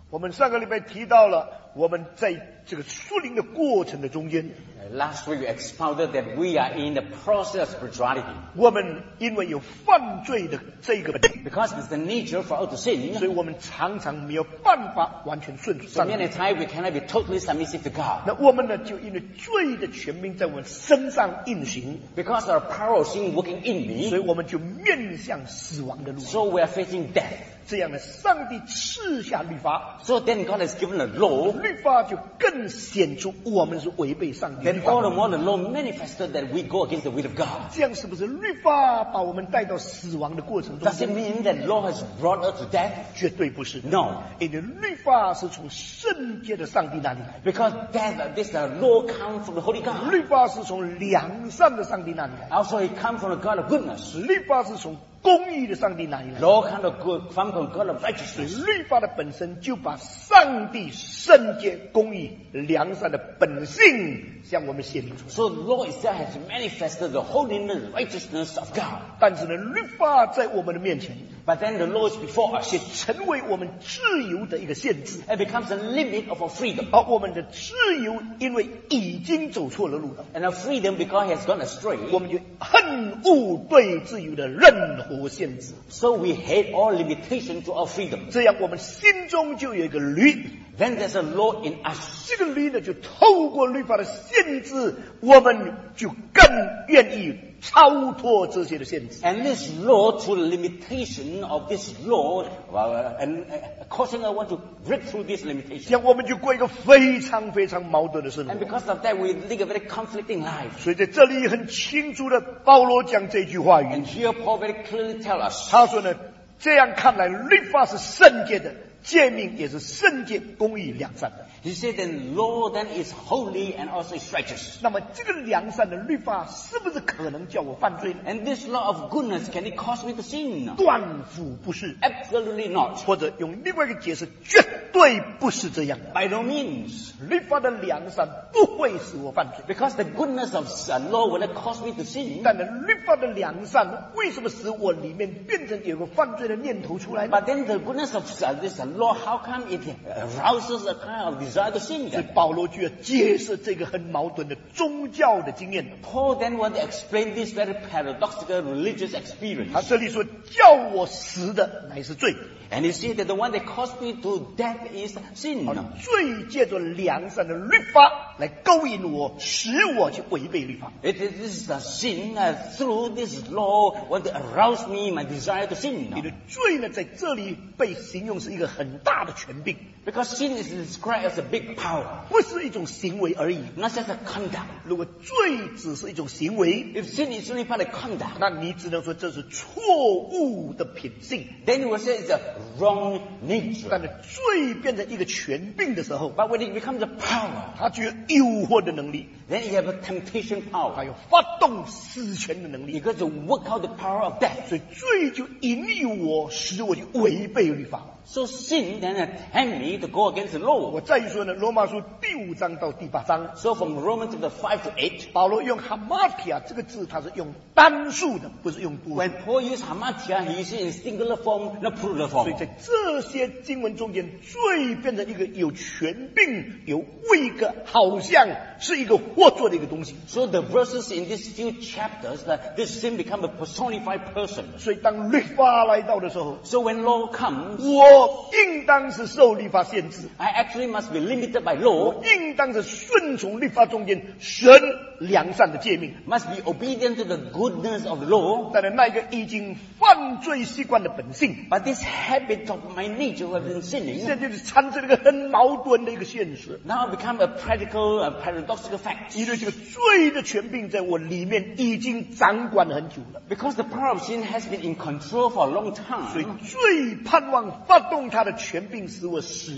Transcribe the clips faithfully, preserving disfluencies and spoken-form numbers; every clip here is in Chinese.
我们上个礼拜提到了，我们在这个属灵的过程的中间。 Last week we expounded that we are in the process of spirituality. 我们因为有犯罪的这个本性 Because it's the nature for us to sin. 所以我们常常没有办法完全顺服 So 上帝。 many times we cannot be totally submissive to God. 那我们呢，就因为罪的权柄在我们身上运行， Because our power of sin working in 所以 me, 我们就面向死亡的路。 so we are facing death. 这样呢，上帝赐下律法， So then God has given a law. 律法就更显出我们是违背上帝的律 Then 法 all 的 the more the law manifested that we go against the will of God. 这样是不是律法把我们带到死亡的过程中 Does it 间？ mean that law has brought us to death? 绝对不是。 No. 因为律法是从圣洁的上帝那里来的， Because death, this uh, law comes from the Holy God. 律法是从良善的上帝那里来的， Also it comes from the God of goodness. 律法是从公义的上帝那里来的。 Law comes from good, comes from God of 所以 righteousness. 律法的本身就把上帝圣洁、公义、良善的本性向我们显明出来。 So law itself has manifested the holiness, righteousness of God. 但是呢，律法在我们的面前， But then the law is before us. 却成为我们自由的一个限制。 It becomes a limit of our freedom. 而我们的自由，因为已经走错了路了， And our freedom, because it has gone astray, 我们就恨恶对自由的任何限制。 so we hate all limitation to our freedom. 这样，我们心中就有一个律。 Then there's a law in us. 这个律呢，就透过律法的限制，我们就更愿意超脱这些的限制。 And this law, through the limitation of this law, uh, and uh, causing us want to break through this 这 limitation. 样，我们就过一个非常非常矛盾的生 And 活。 because of that, we live a very conflicting life. 所以在这里很清楚的，保罗讲这句话语 And，here Paul very clearly tells us, 他说呢，这样看来，律法是圣洁的，诫命也是圣洁、公义、良善的。 he said, then law then is holy and also is righteous. 那么，这个良善的律法是不是可能叫我犯罪呢？ And this law of goodness, can it cause me to sin? 断乎不是， Absolutely not. 或者用另外一个解释，绝对不是这样的。 By no means. 律法的良善不会使我犯罪， Because the goodness of uh, law will not cause me to sin. 但是律法的良善为什么使我里面变成有个犯罪的念头出来呢？ But then the goodness of uh, this uh, law, how come it arouses a kind of desire to sin? 所以 Then? 保罗就要解释这个很矛盾的宗教的经验。 Paul then want to explain this very paradoxical religious experience. 他这里说，叫我死的乃是罪， And he said that the one that caused me to death is sin. 罪借着良善的律法来勾引我，使我去违背律法。 It is this is a sin uh, through this law want to arouse me my desire to 你 sin. 的罪呢，在这里被形容是一个很大的权柄， Because sin is described as a big power, 不是一种行为而已。 not just a conduct. 如果罪只是一种行为， If sin is only part of conduct, 那你只能说这是错误的品性。 then you will say it's a wrong 但 nature. 是罪变成一个权柄的时候， But when it becomes a power, 它具有诱惑的能力， then you have a temptation 还 power. 有发动死权的能 You 力。 got to work out the power of death. 所以罪就引诱我，使我去违背律法。 So sin then tempt me to go against the law. 我再一说呢，罗马书第五章到第八章， So from Romans chapter five to eight, 保罗用 hamartia 这个字，它是用单数的，不是用多数。 when Paul used hamartia, he used it in singular form, not plural 所以 form. 在这些经文中间，罪变成一个有权柄、有位格，好像是一个活作的一个东西。 So the verses in these few chapters, that this sin become a personified person. 所以当律法来到的时候， So when law comes, 我应当是受律法限制， I actually must be limited by 我 law, 应当是顺从律法中间神良善的诫命。 must be obedient to the goodness of the law. 但是那个已经犯罪习惯的本性， But this habit of my nature who have been 现 sinning 在就是产生了一个很矛盾的一个现实。 now become a practical, a paradoxical fact. 因为这个罪的权柄在我里面已经掌管很久了， Because the power of sin has been in control for a long 所以 time. 罪盼望发动他的权柄使我死。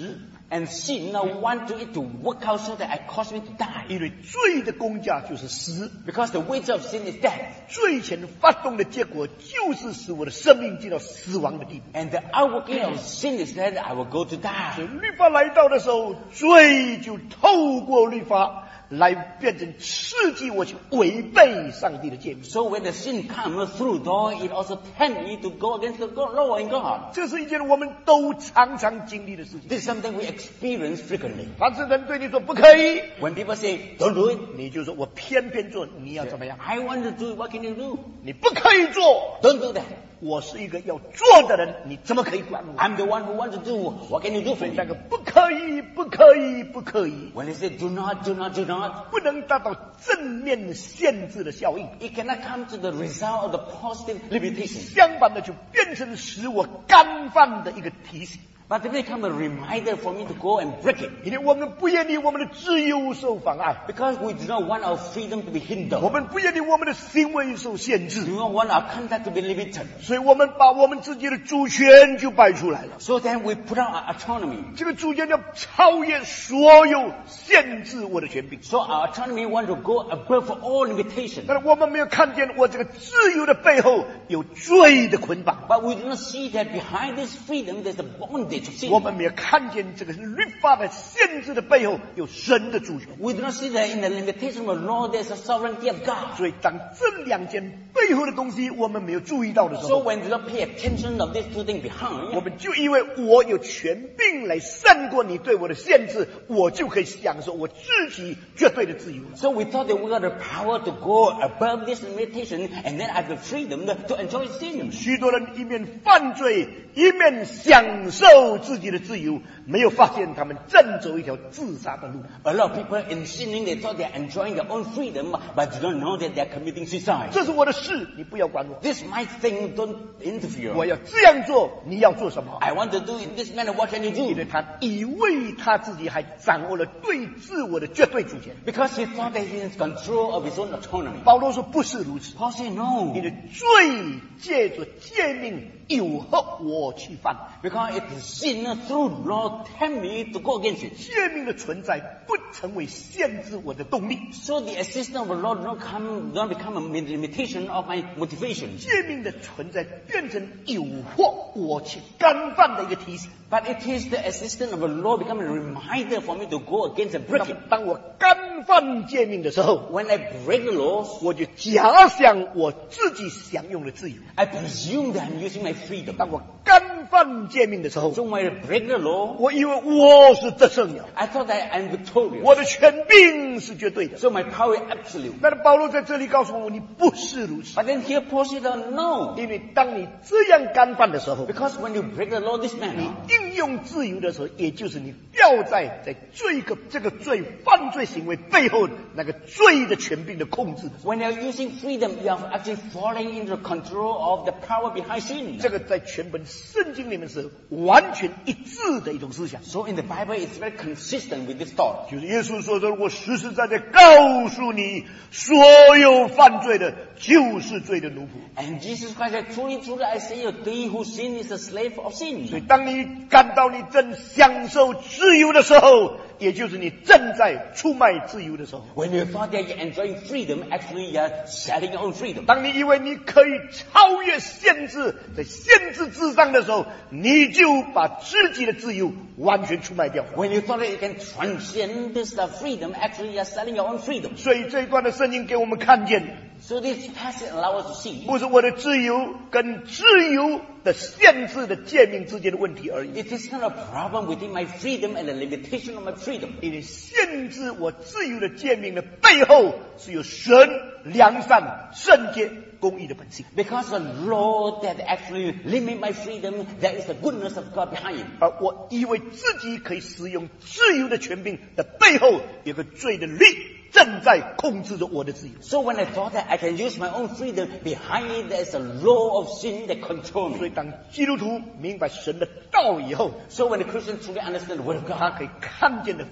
And sin now want to it to work out so that I cause me to die. 因为罪的工价就是死， Because the wage of sin is death. 罪前发动的结果就是使我的生命进到死亡的地步。 And the outworking of sin is that I will go to die. 律法来到的时候，罪就透过律法来变成刺激我去违背上帝的诫命。 So when the sin comes through door, it also tempts me to go against the law and God. 这是一件我们都常常经历的事情。 This is something we experience frequently. 凡是人对你说不可以， When people say, don't do it, 你就说我偏偏做，你要怎么样？ I want to do it, what can you do? 你不可以做， Don't do that. 我是一个要做的人，你怎么可以管我？ I'm the one who wants to do, what can you do for 那 me? 个不可以，不可以，不可以， When they say, do not, do not, do not, 不能达到正面限制的效应， it cannot come to the result of the positive limitation. 相反的就变成使我干犯的一个提醒。 But it become a reminder for me to go and break it. 因为我们不愿意我们的自由受妨碍， Because we do not want our freedom to be 我 hindered. 们不愿意我们的行为受限 We 制， do not want our conduct to be limited. 所以我们把我们自己的主权就摆出来了。 So then we put out our autonomy. 这个主权要超越所有限制我的权柄。 So our autonomy want to go above all limitation. 但是我们没有看见我这个自由的背后有罪的捆绑， But we do not see that behind this freedom there's a bondage of sin. 我们没有看见这个律法的限制的背后有神的主权。 We do not see that in the limitation of law there's a sovereignty of God. 所以当这两件背后的东西我们没有注意到的时 So 候， when we don't pay attention of these two things 我 behind, 们就以为我有权柄来胜过你对我的限制，我就可以享受我自己绝对的自由了。 so we thought that we got the power to go above this limitation and then I have the freedom to enjoy sin. 许多人一面犯罪，一面享受自己的自由，没有发现他们正走一条自杀的路。 A lot of people in sinning, they thought they're enjoying their own freedom, but do not know that they're committing suicide. 这是我的事，你不要管我。 This my thing, don't 我 interfere. 要这样做，你要做什么？ I want to do it this manner, what can you 因为 do? 他以为他自己还掌握了对自我的绝对主权。 Because he thought that he has control of his own autonomy. 保罗说不是如此， Paul said no. 你的罪借着诫命诱惑我去犯。 Because it is sin through law tempt me to go against it. 诫命的存在不成为限制我的动力， So the existence of the law does not come, does not become a limitation of my motivation. 诫命的存在变成诱惑我去干犯的一个提醒。 But it is the existence of the law become a reminder for me to go against and break it. 当我干犯诫命的时候， When I break the laws, 我就假想我自己享用了自由。 I presume that I'm using my freedom. 当我干犯诫命的时候， So when I break the law, 我以为我是得胜了， I thought that I'm victorious. 我的权柄是绝对的。 So my power is absolute. 但是保罗在这里告诉我，你不是如此， But then here Paul said, no. 因为当你这样干犯的时候， Because when you break the law this 你 manner, 应用自由的时候，也就是你掉在在罪个这个罪犯罪行为背后那个罪的权柄的控制的时候， when you're using freedom, you are actually falling into the control of the power behind sin. 这个在全本圣经里面是完全一致的一种思想。 So in the Bible, it's very consistent with this thought. 就是耶稣说的：“我实实在在告诉你，所有犯罪的，就是罪的奴仆。” And Jesus Christ said, truly, truly, I say you, he who sin is a slave of 所以 sin. 当你感到你正享受自由的时候，也就是你正在出卖自由的时候。 When you thought that you're enjoying freedom, actually you're selling your own freedom. 当你以为你可以超越限制，在限制之上的时候，你就把自己的自由完全出卖掉了。 When you thought that you can transcend this uh, freedom, actually you're selling your own freedom. 所以这一段的圣经给我们看见， So this passage allows us to see 不是我的自由跟自由的限制的诫命之间的问题而已。 it is not a problem within my freedom and the limitation of my freedom. 因为限制我自由的诫命的背后，是有神良善、圣洁、公义的本性。 Because the law that actually limit my freedom, there is the goodness of God behind it. 而我以为自己可以使用自由的权柄的背后，有个罪的力正在控制着我的自由。 So when I thought that I can use my own freedom, behind it there is a law of sin that control 所以 me. 当基督徒明白神的道以后， So when the Christian truly understands the word of 他 God, 可以看见的非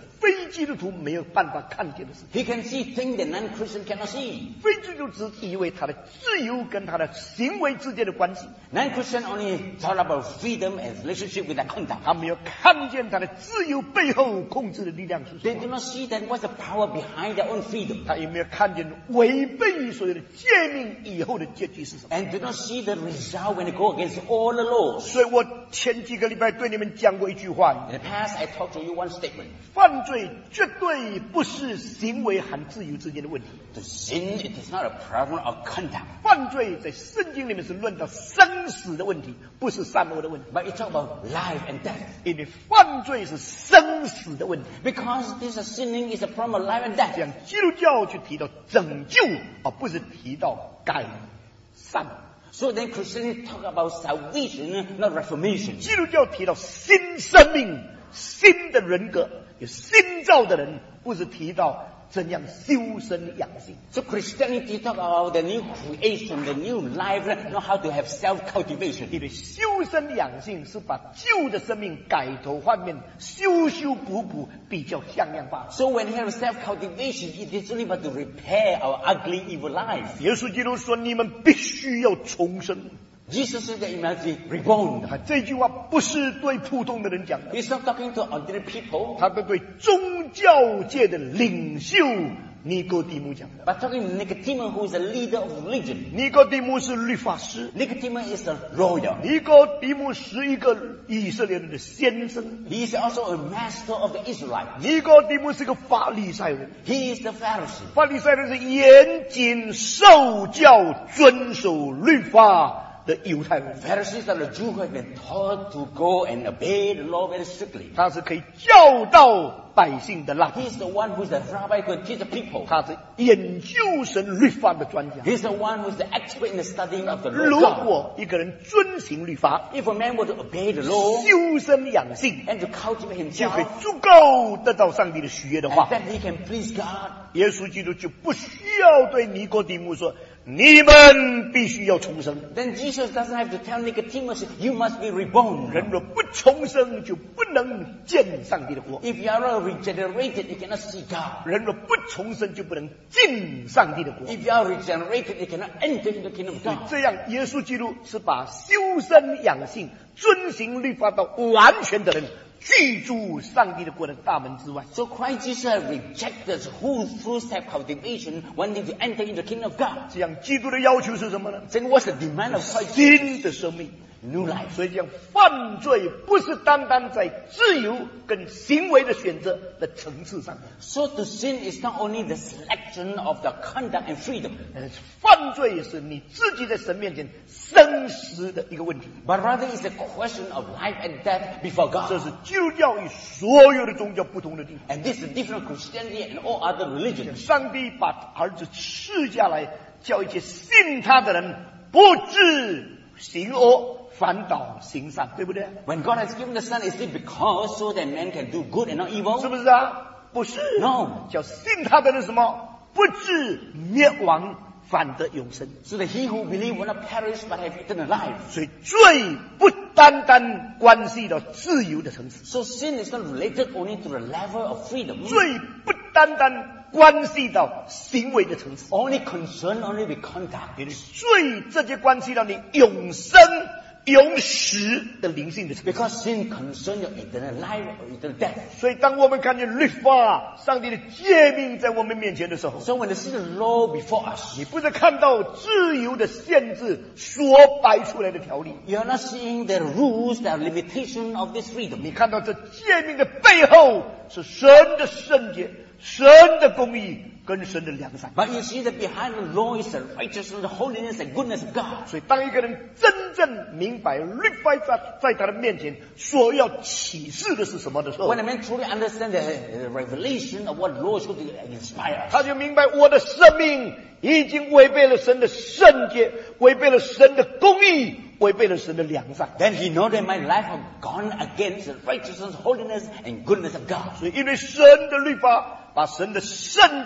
非基督徒没有办法看见的事情。 He can see things that non-Christian cannot see. 非基督徒只以为他的自由跟他的行为之间的关系， Non-Christian only thought about freedom and relationship with their conduct. 他没有看见他的自由背后控制的力量是什 They 么， do not see that what's the power behind their own freedom. 他也没有看见违背所有的诫命以后的结局是什么。 And do not see the result when they go against all the laws. 所以我前几个礼拜对你们讲过一句话： In the past, I talked to you one statement. 犯罪绝对不是行为和自由之间的问题。 To sin, it is not a problem of conduct. 犯罪在圣经里面是论到生死的问题，不是善恶的问题。 But it talks about life and death. 因为犯罪是生死的问题。 Because this sinning is a problem of life and death. 这样基督教去提到拯救，而不是提到改善。 So then Christianity talk about salvation, not reformation. 基督教提到新生命、新的人格，有新造的人，不是提到怎样修身养性。 So Christianity talk about the new creation, the new life, not how to have self-cultivation. 因为修身养性是把旧的生命改头换面、修修补补，比较像样罢了。 So when you have self-cultivation, it is only but to repair our ugly, evil life. 耶稣基督说：“你们必须要重生。” Jesus said that you must be reborn. 啊，这句话不是对普通的人讲的， He's not talking to ordinary people, 他是对宗教界的领袖尼哥底母讲的。 but talking to Nicodemus, who is a leader of religion. 尼哥底母是律法师， Nicodemus is a lawyer. 尼哥底母是一个以色列人的先生， He is also a master of the Israelites. 尼哥底母是个法利赛人。 He is the Pharisee. 法利赛人是严谨受教、遵守律法的犹太人， Pharisees are the Jews who have been taught to go and obey the law very strictly. 他是可以教导百姓的拉比， He is the one who is the rabbi who can teach the people. 他是研究神律法的专家。 He is the one who is the expert in the studying of the 如 law of God. 果一个人遵行律法， If a man were to obey the law 修身养性， and to cultivate 就可以 himself, 足够得到上帝的喜悦的 and 话， that he can please God, 耶稣基督就不需要对尼哥底母说：“你们必须要重生。 then Jesus doesn't have to tell Nicodemus, you must be reborn. 人若不重生，就不能见上帝的国； If you are not regenerated, you cannot see God. 人若不重生，就不能进上帝的国。” If you are regenerated, you cannot enter into the kingdom of 所以 God. 这样，耶稣基督是把修身养性、遵行律法到完全的人，居住上帝的国的大门之外。 So Christ Jesus has rejected who through self-cultivation wanting to enter into the kingdom of God. 这样，基督的要求是什么呢？ Then what's the demand of Christ? 新的生命。 New life. 所以讲，犯罪不是单单在自由跟行为的选择的层次上， So to sin is not only the selection of the conduct and freedom, 呃，犯罪是你自己在神面前生死的一个问题。 but rather it's a question of life and death before 这 God. 是基督教与所有的宗教不同的地方。 And this is different from Christianity and all other religions. 上帝把儿子赐下来，叫一切信他的人不致行恶，反倒行善，对不对？ When God has given the Son, is it because so that man can do good and not 是 evil? 不是啊？不是。 No. 叫信他的人什么？不致灭亡，反得永生。 So that he who believes will not perish but have eternal life. 所以罪不单单关系到自由的层次， So sin is not related only to the level of freedom, 罪不单单关系到行为的层次， only concerned only with conduct. 因为罪这就关系到你永生、永死的灵性的层次。 Because sin concerns your eternal life or eternal death. 所以，当我们看见律法、上帝的诫命在我们面前的时候， So when you see the law before us, 你不是看到自由的限制所摆出来的条例， you are not seeing the rules, the limitation of this freedom. 你看到这诫命的背后是神的圣洁、神的公义跟神的良善。 But you see that behind the law is the righteousness, the holiness, and goodness of God. 所以，当一个人真正明白律法在在他的面前所要启示的是什么的时候， When a man truly understands the uh, revelation of what law is going to inspire us, 他就明白我的生命已经违背了神的圣洁，违背了神的公义，违背了神的良善。 then he knows that my life has gone against the righteousness, holiness, and goodness of God. 所以，因为神的律法把神的圣洁、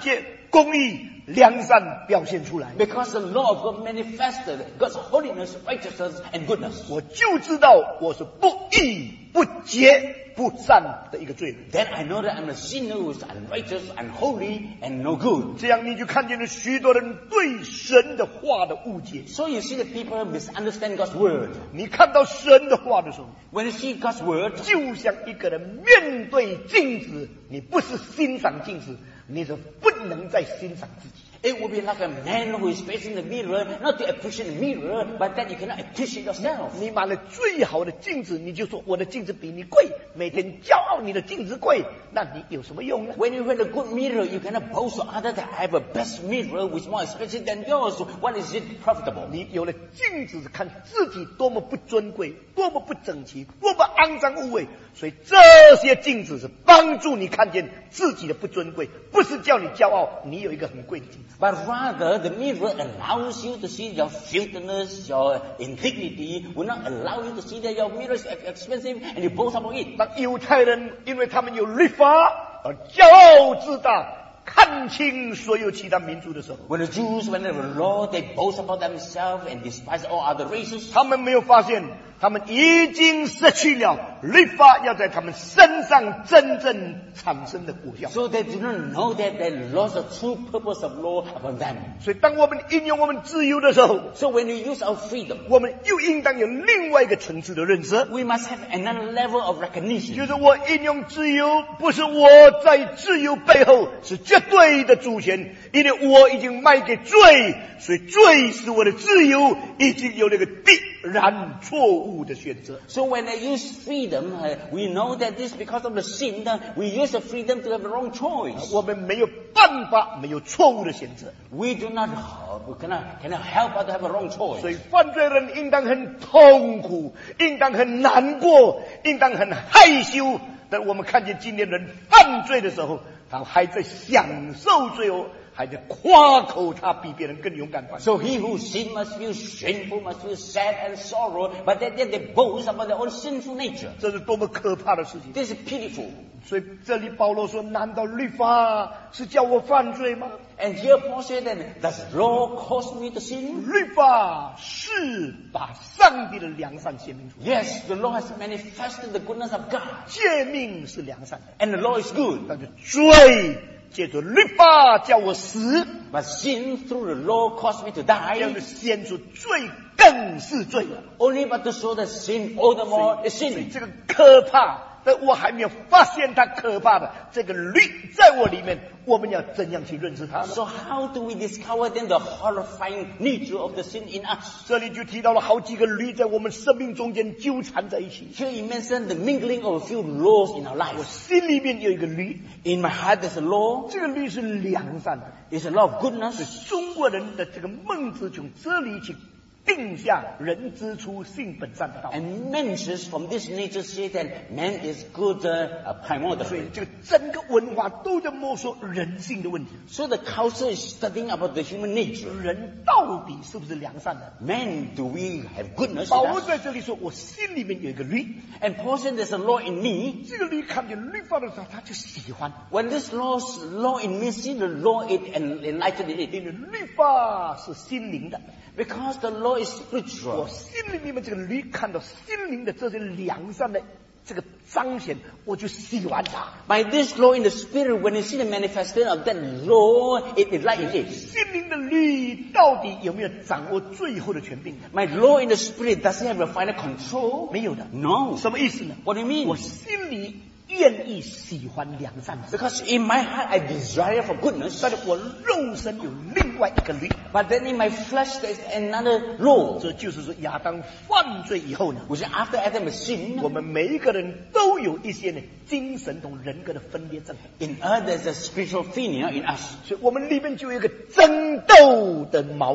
公义、良善表现出来。 Because the law of God manifested God's holiness, righteousness, and goodness. 我就知道我是不义、不洁、不善的一个罪人。 Then I know that I'm a sinner who is unrighteous, unholy, and no good. 这样你就看见了许多人对神的话的误解。 So you see that people misunderstand God's word. 你看到神的话的时候， When you see God's word, 就像一个人面对镜子，你不是欣赏镜子，你是不能再欣赏自己。 it will be like a man who is facing the mirror, not to appreciate the mirror, but that you cannot appreciate yourself. 你买了最好的镜子，你就说我的镜子比你贵，每天骄傲你的镜子贵，那你有什么用呢？ When you have a good mirror, you cannot boast to others that I have a best mirror which is more expensive than yours. What is it profitable? 你有了镜子看自己多么不尊贵，多么不整齐，多么肮脏污秽，所以这些镜子是帮助你看见自己的不尊贵，不是叫你骄傲，你有一个很贵的镜子。 But rather, the mirror allows you to see your filthiness, your indignity, will not allow you to see that your mirror is expensive and you boast about it. 当犹太人因为他们有律法而骄傲自大，看清所有其他民族的时候， When the Jews, when they were law, they boast about themselves and despise all other races. 他们没有发现，他们已经失去了律法要在他们身上真正产生的果效。 So they do not know that they lost the true purpose of law upon them. 所以，当我们应用我们自由的时候， So when we use our freedom, 我们又应当有另外一个层次的认识， we must have another level of 就 recognition. 是我应用自由，不是我在自由背后是绝对的主权，因为我已经卖给罪，所以罪是我的自由，已经有了一个必然错误的选择。 So when I use freedom, uh, we know that this is because of the sin. That we use the freedom to have the wrong choice. 我们没有办法，没有错误的选择， We do not, uh, we cannot, cannot help but to have a wrong 所 choice. 以犯罪人应当很痛苦，应当很难过，应当很害羞。但我们看见今天人犯罪的时候，他还在享受罪恶，还在夸口他比别人更勇敢犯罪。 So he who sin must feel shameful, must feel sad and sorrow, but then they, they boast about their own sinful nature. 这是多么可怕的事情！ This is pitiful. 所以这里保罗说：“难道律法是叫我犯罪吗？ And here Paul said that, does law cause me to sin? 律法是把上帝的良善显明出来， Yes, the law has manifested the goodness of God. 诫命是良善的， And the law is good. 但是罪借着律法叫我死， But sin through the law caused me to 这样 die. 的显出罪更是罪了。 Only but to show that sin all the more is 所以 sin. 这个可怕，但我还没有发现它可怕的这个律在我里面，我们要怎样去认识它呢？ So how do we discover then the horrifying nature of the sin in us? 这里就提到了好几个律在我们生命中间纠缠在一起。 Here he mentioned the mingling of a few laws in our 我 life. 心里面有一个律， In my heart there's a law. 这个律是良善的。 It's a law of goodness. 中国人的这个孟子从这里去定下人之初性本善的道理。 And mentions from this nature say that man is good, uh, 所以 primordial. 这个整个文化都在摸索人性的问题， So the culture is studying about the human nature. 人到底是不是良善的？ Man, do we have goodness 保 in 罗 us? 在这里说，我心里面有一个律， And Paul said there's a law in me. 这个律看见律法的时候，他就喜欢， When this law, law in me, see the law it and enlighten it. 因为律法是心灵的。 Because the law is 我 spiritual. 心里面这个律看到心灵的这些良善的这个彰显，我就喜欢它。 By this law in the spirit, when you see the manifestation of that law, it enlightens it. 心灵的律到底有没有掌握最后的权柄？ My law in the spirit, does it have a final control? 没有的。 No. 什么意思呢？ What do you mean? 我心里愿意喜欢良善的， Because in my heart I desire for goodness, 但是我肉身有另外一个律， but then in my flesh there is another law. 这就是说亚当犯罪以后呢， Which after Adam has 我 sinned, 们每一个人都有一些呢精神同人格的分裂症， in us there's a spiritual failure in us. 所以我们里面就有一个争斗的矛盾。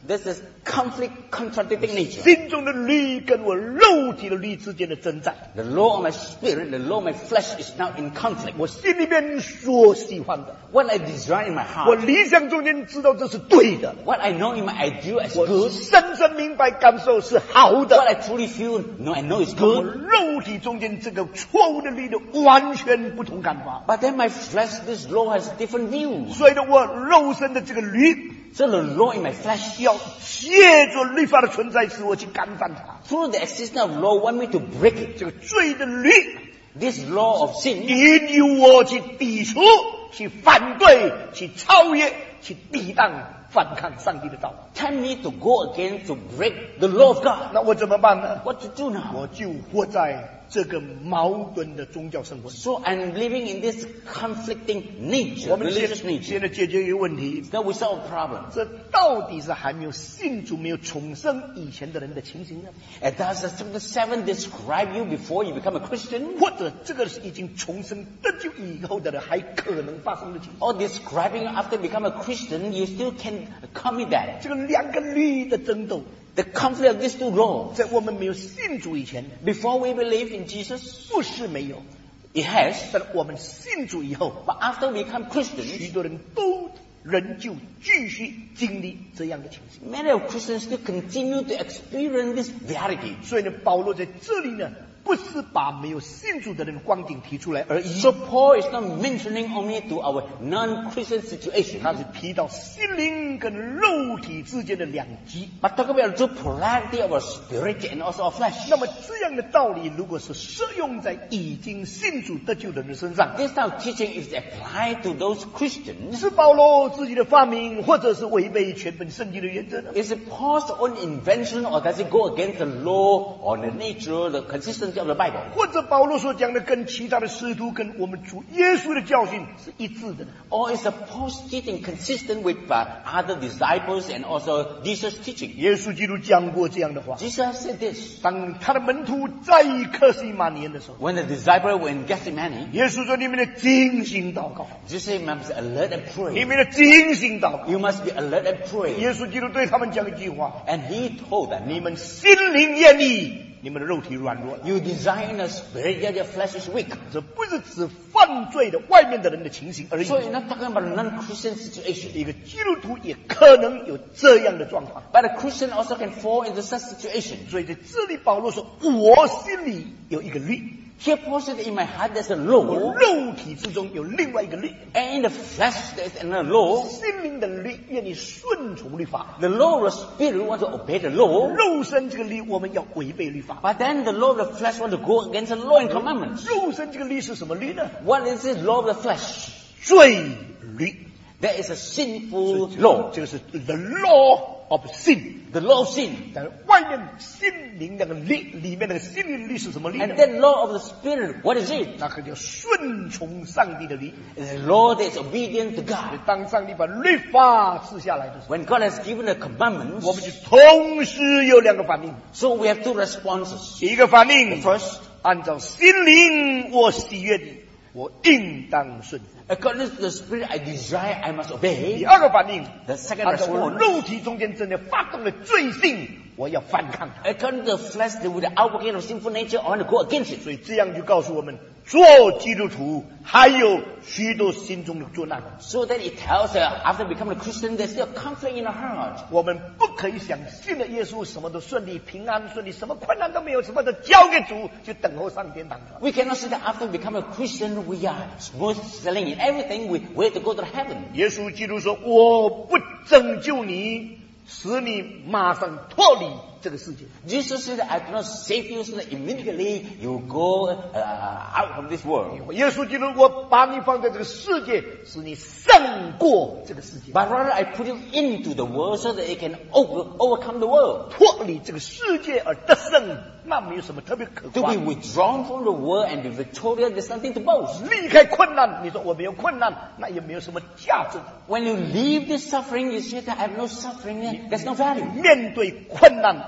This is conflict, contradicting nature. 心中的律跟我肉体的律之间的征战。 The law of my spirit, the law of my flesh is now in conflict. 我心里面所喜欢的， What I desire in my 我 heart, 理想中间知道这是对的， what I know in my ideal as 我 good, 深深明白感受是好 what 的。 I truly feel, no, I know is 跟我 good. 肉体中间这个错误的律的完全不同看法。 But then my flesh, this law has different views. 所以呢，我肉身的这个律 So the law in my flesh, 要借着律法的存在，使我去干犯它。 through the existence of law, want me to break it. 这个罪的律 This law of sin 引诱我去抵触、去反对、去超越、去抵挡、反抗上帝的道。 tempt me to go again to break the law of God. 那我怎么办呢？ What to do now? 我就活在这个矛盾的宗教生活里。 So I'm living in this conflicting nature, 我们现 religious nature. 现在解决一个问题， Now we solve a problem. 这到底是还没有信主、没有重生以前的人的情形呢？ And does chapter seven describe you before you become a Christian? 或者这个是已经重生得救以后的人还可能发生的情形？ Or describing after become a Christian, you still can commit that. 这个两个律的争斗， The conflict of these two laws. 在我们没有信主以前， Before we believe in Jesus, 不是没有， it has. 但我们信主以后， But after we become 许 Christians, 多人都仍旧继续经历这样的情形。 many of Christians still continue to experience this reality. 所以呢，保罗在这里呢，不是把没有信主的人光景提出来而已， So Paul is not mentioning only to our non-Christian situation, 他是提到心灵跟肉体之间的两极。 but talk about the polarity of our spirit and also our flesh. 那么这样的道理，如果是适用在已经信主得救的人身上， This type of teaching is applied to those Christians. 是保罗自己的发明，或者是违背全本圣经的原则呢？ Is it Paul's own invention, or does it go against the law or the nature, the consistency of the Bible? 或者保罗所讲的跟其他的使徒、跟我们主耶稣的教训是一致的呢？ Or is the Paul's teaching consistent with uh, other disciples and also Jesus' teaching? 耶稣基督讲过这样的话： Jesus said this. 当他的门徒在克西马尼园的时候， When the disciples were in Gethsemane, 耶稣说：“你们的精心祷告， Jesus said, you must be alert and 你 pray. 们的精心祷告。 You must be alert and ” pray. 耶稣基督对他们讲一句话： And he told them, 你们心灵愿意，你们的肉体软弱了。 you desire in the spirit, yet your flesh is weak. 这不是指犯罪的外面的人的情形而已。 So you're not talking about a non-Christian situation. 一个基督徒也可能有这样的状况。 But a Christian also can fall into such situation. 所以在这里，保罗说：“我心里有一个律， Here Paul said, in my heart there's a 我 law, 肉体之中有另外一个律。 and in the flesh there's another law. 心灵的律愿意顺从律法， The law of the spirit wants to obey the law, 肉身这个律我们要违背律法。 but then the law of the flesh wants to go against the law and commandments. 肉身这个律是什么律呢？ What is this law of the flesh? 罪律。 There is a sinful law, 这个是 the law of sin。 the law of sin. 但外面心灵那个律里面那个心灵的律是什么律呢 And？that law of the spirit, what is it? 那个叫顺从上帝的律。 It's a law that is obedient to God. 当上帝把律法赐下来的时候， When God has given the 我 commandments, 们就同时有两个反应。 so we have two responses. 第一个反应， First, 按照心灵我喜悦你，我应当顺服。 according to the spirit I desire, I must 第 obey. 二个反应， The second 按照我 response, 肉体中间真的发动的罪性，我要反抗它。 according to the flesh, with the outworking of sinful nature, I want to go against it. 所以这样就告诉我们，做基督徒还有许多心中的作难。 So that it tells us, after becoming a Christian, there's still conflict in our heart. 我们不可以想信了耶稣什么都顺利、平安顺利，什么困难都没有，什么都交给主，就等候上天堂。 We cannot say that after becoming a Christian, we are smooth sailing in everything. We wait to go to heaven. 耶稣基督说：“我不拯救你，使你马上脱离这个世界。” Jesus said, I do not save you so that immediately you go uh, out of this world. 耶稣基督，我把你放在这个世界，使你胜过这个世界， But rather I put you into the world so that it can over, overcome the world. 脱离这个世界而得胜，那没有什么特别可 To 夸 be。withdrawn from the world and be victorious, there's nothing to boast. 离开困难，你说我没有困难，那也没有什么价值。 When you leave this suffering, you say that I have no suffering, there's no value. 面对困难，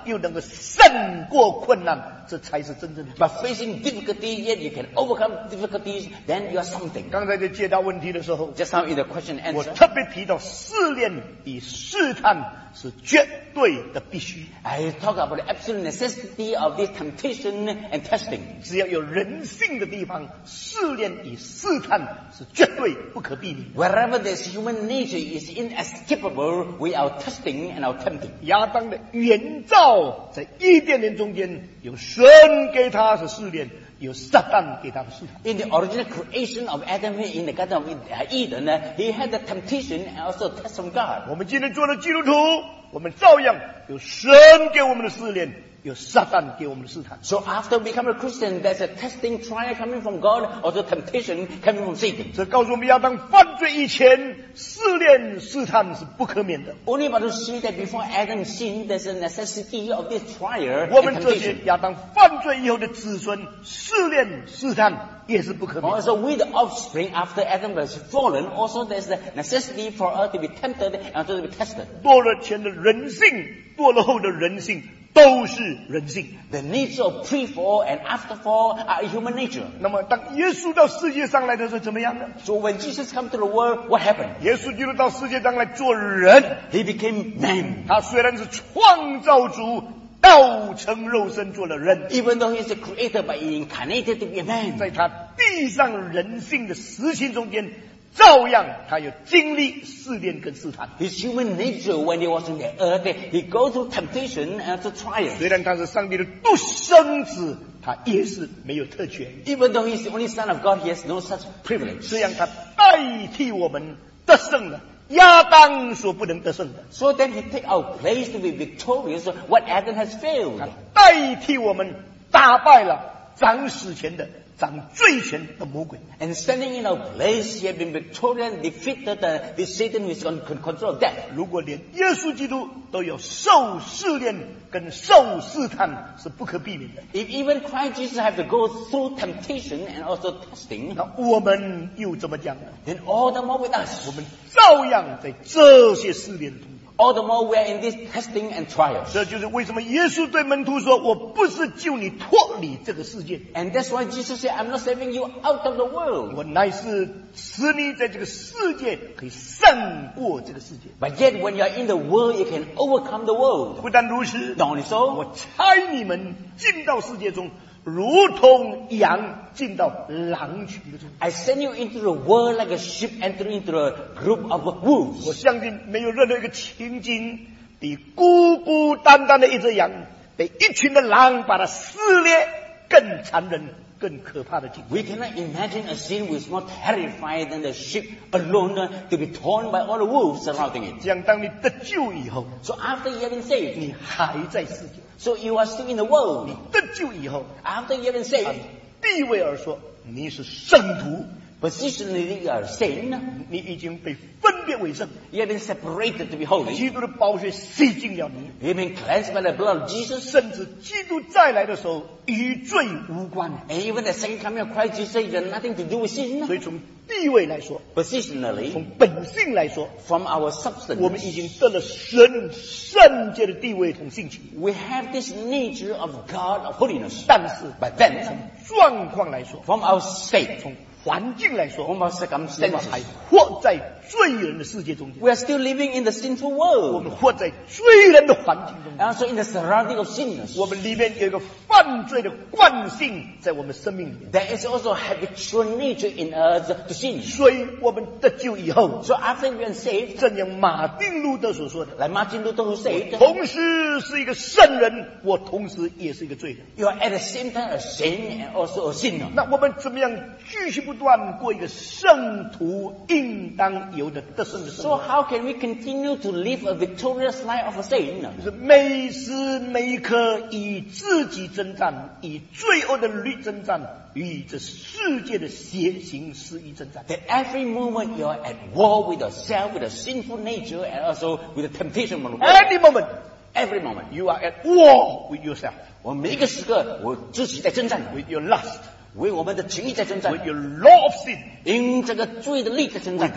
又能够胜过困难，这才是真正的。 But facing difficulty, yet you can overcome difficulties, then you are something. 刚才在解答问题的时候， Just now in the question and 我 answer, 特别提到试炼与试探是绝对的必须。 I talk about the absolute necessity of this temptation and testing. 只要有人性的地方，试炼与试探是绝对不可避免的。 Wherever there's human nature is inescapable, we are testing and are tempting. 亚当的原造在伊甸园中间，有神给他是试炼，有撒旦给他的试探。 In the original creation of Adam in the Garden of Eden, uh, he had the temptation and also test from God. 我们今天做了基督徒，我们照样有神给我们的试炼，有撒旦给我们的试探。 So after becoming a Christian, there's a testing trial coming from God, also temptation coming from Satan. 这告诉我们，亚当犯罪以前，试炼试探是不可免的。 Only but to see that before Adam sinned, there's a necessity of this trial 我 and 们这些 temptation. 亚当犯罪以后的子孙，试炼试探也是不可免的。 Also, with the offspring after Adam was fallen, also there's the necessity for us to be tempted and also to be tested. 堕落前的人性，堕落后的人性，都是人性。 The nature of pre-fall and after-fall are human nature. 那么，当耶稣到世界上来的时候，怎么样呢？ So when Jesus came to the world, what happened? 耶稣基督到世界上来做人， He became man. 他虽然是创造主，道成肉身做了人， Even though he is the creator, but he incarnated to be a man. 在他地上人性的实行中间，照样他有经历试炼跟试探。 His human nature, when he was on the earth, he go through temptation and to trials. 虽然他是上帝的独生子，他也是没有特权。 Even though he is the only son of God, he has no such privilege. 这样他代替我们得胜了亚当所不能得胜的， So then he take our place to be victorious, what Adam has failed. 他代替我们打败了掌死权的、掌罪权的魔鬼。 And standing in our place, he had been victorious and defeated uh, this Satan who is on con- control of death. 如果连耶稣基督都有受试炼跟受试探，是不可避免的。 If even Christ Jesus have to go through temptation and also testing, 那我们又怎么讲呢？ then all the more with us. 我们照样在这些试炼中间。 All the more we are in this testing and trials. 这就是为什么耶稣对门徒说：“我不是救你脱离这个世界， And that's why Jesus said, I'm not saving you out of the world. 我乃是使你在这个世界可以胜过这个世界。 But yet when you are in the world, you can overcome the world. 不但如此， Not only so, 我差你们进到世界中，如同羊进到狼群之中。 I send you into the world like a sheep entering into a group of 我 wolves. 相信没有任何一个情景比孤孤单单的一只羊被一群的狼把它撕裂更残忍、更可怕的景象。 We cannot imagine a scene which is more terrifying than the sheep alone uh, to be torn by all the wolves surrounding it. 这样，当你得救以后， So after you have been saved, 你还在世界； so you are still in the world. 得救以后， After you have been 按 saved, 地位而说，你是圣徒， positionally you are saint. 你已经被分别为圣。 You have been separated to be holy. 基督的宝血洗净了你， You have been cleansed by the blood of Jesus. 甚至基督再来的时候与罪无关。 And even the second coming of Christ Jesus, you have nothing to do with 所 sin. 以从地位来说， Positionally, 从本性来说， from our 我们 substance, 已经得了神圣洁的地位同性情。 we have this nature of God of holiness. 但是 But then, 状况来说， from our state, 从环境来说， from our 我们还 circumstances, 活在罪人的世界中间， we are still living in the sinful 我 world. 们活在罪人的环境中间， Also in the surrounding of sinners. 我们里面有一个犯罪的惯性在我们生命里面， There is also a habitual nature in us to sin. 所以我们得救以后， So after we are saved, 正如马丁路德所说的， like Martin Luther who said, 同时是一个圣人，我同时也是一个罪人。 you are at the same time a saint and also a sinner. 那我们怎么样继续不断过一个圣徒应当有的得胜的生 So 活？ how can we continue to live a victorious life of a saint? 就是每时每刻以自己征战，以罪恶的律征战，与这世界的邪行失意征战。 That every moment you are at war with yourself, with a sinful nature, and also with the temptation of the world. Any moment Every moment. you are at war with yourself, 我每一个时刻，我自己在征战， with your lust, 为我们的情欲在征战， with your law of sin, 因这个罪的力在征 with 战， the power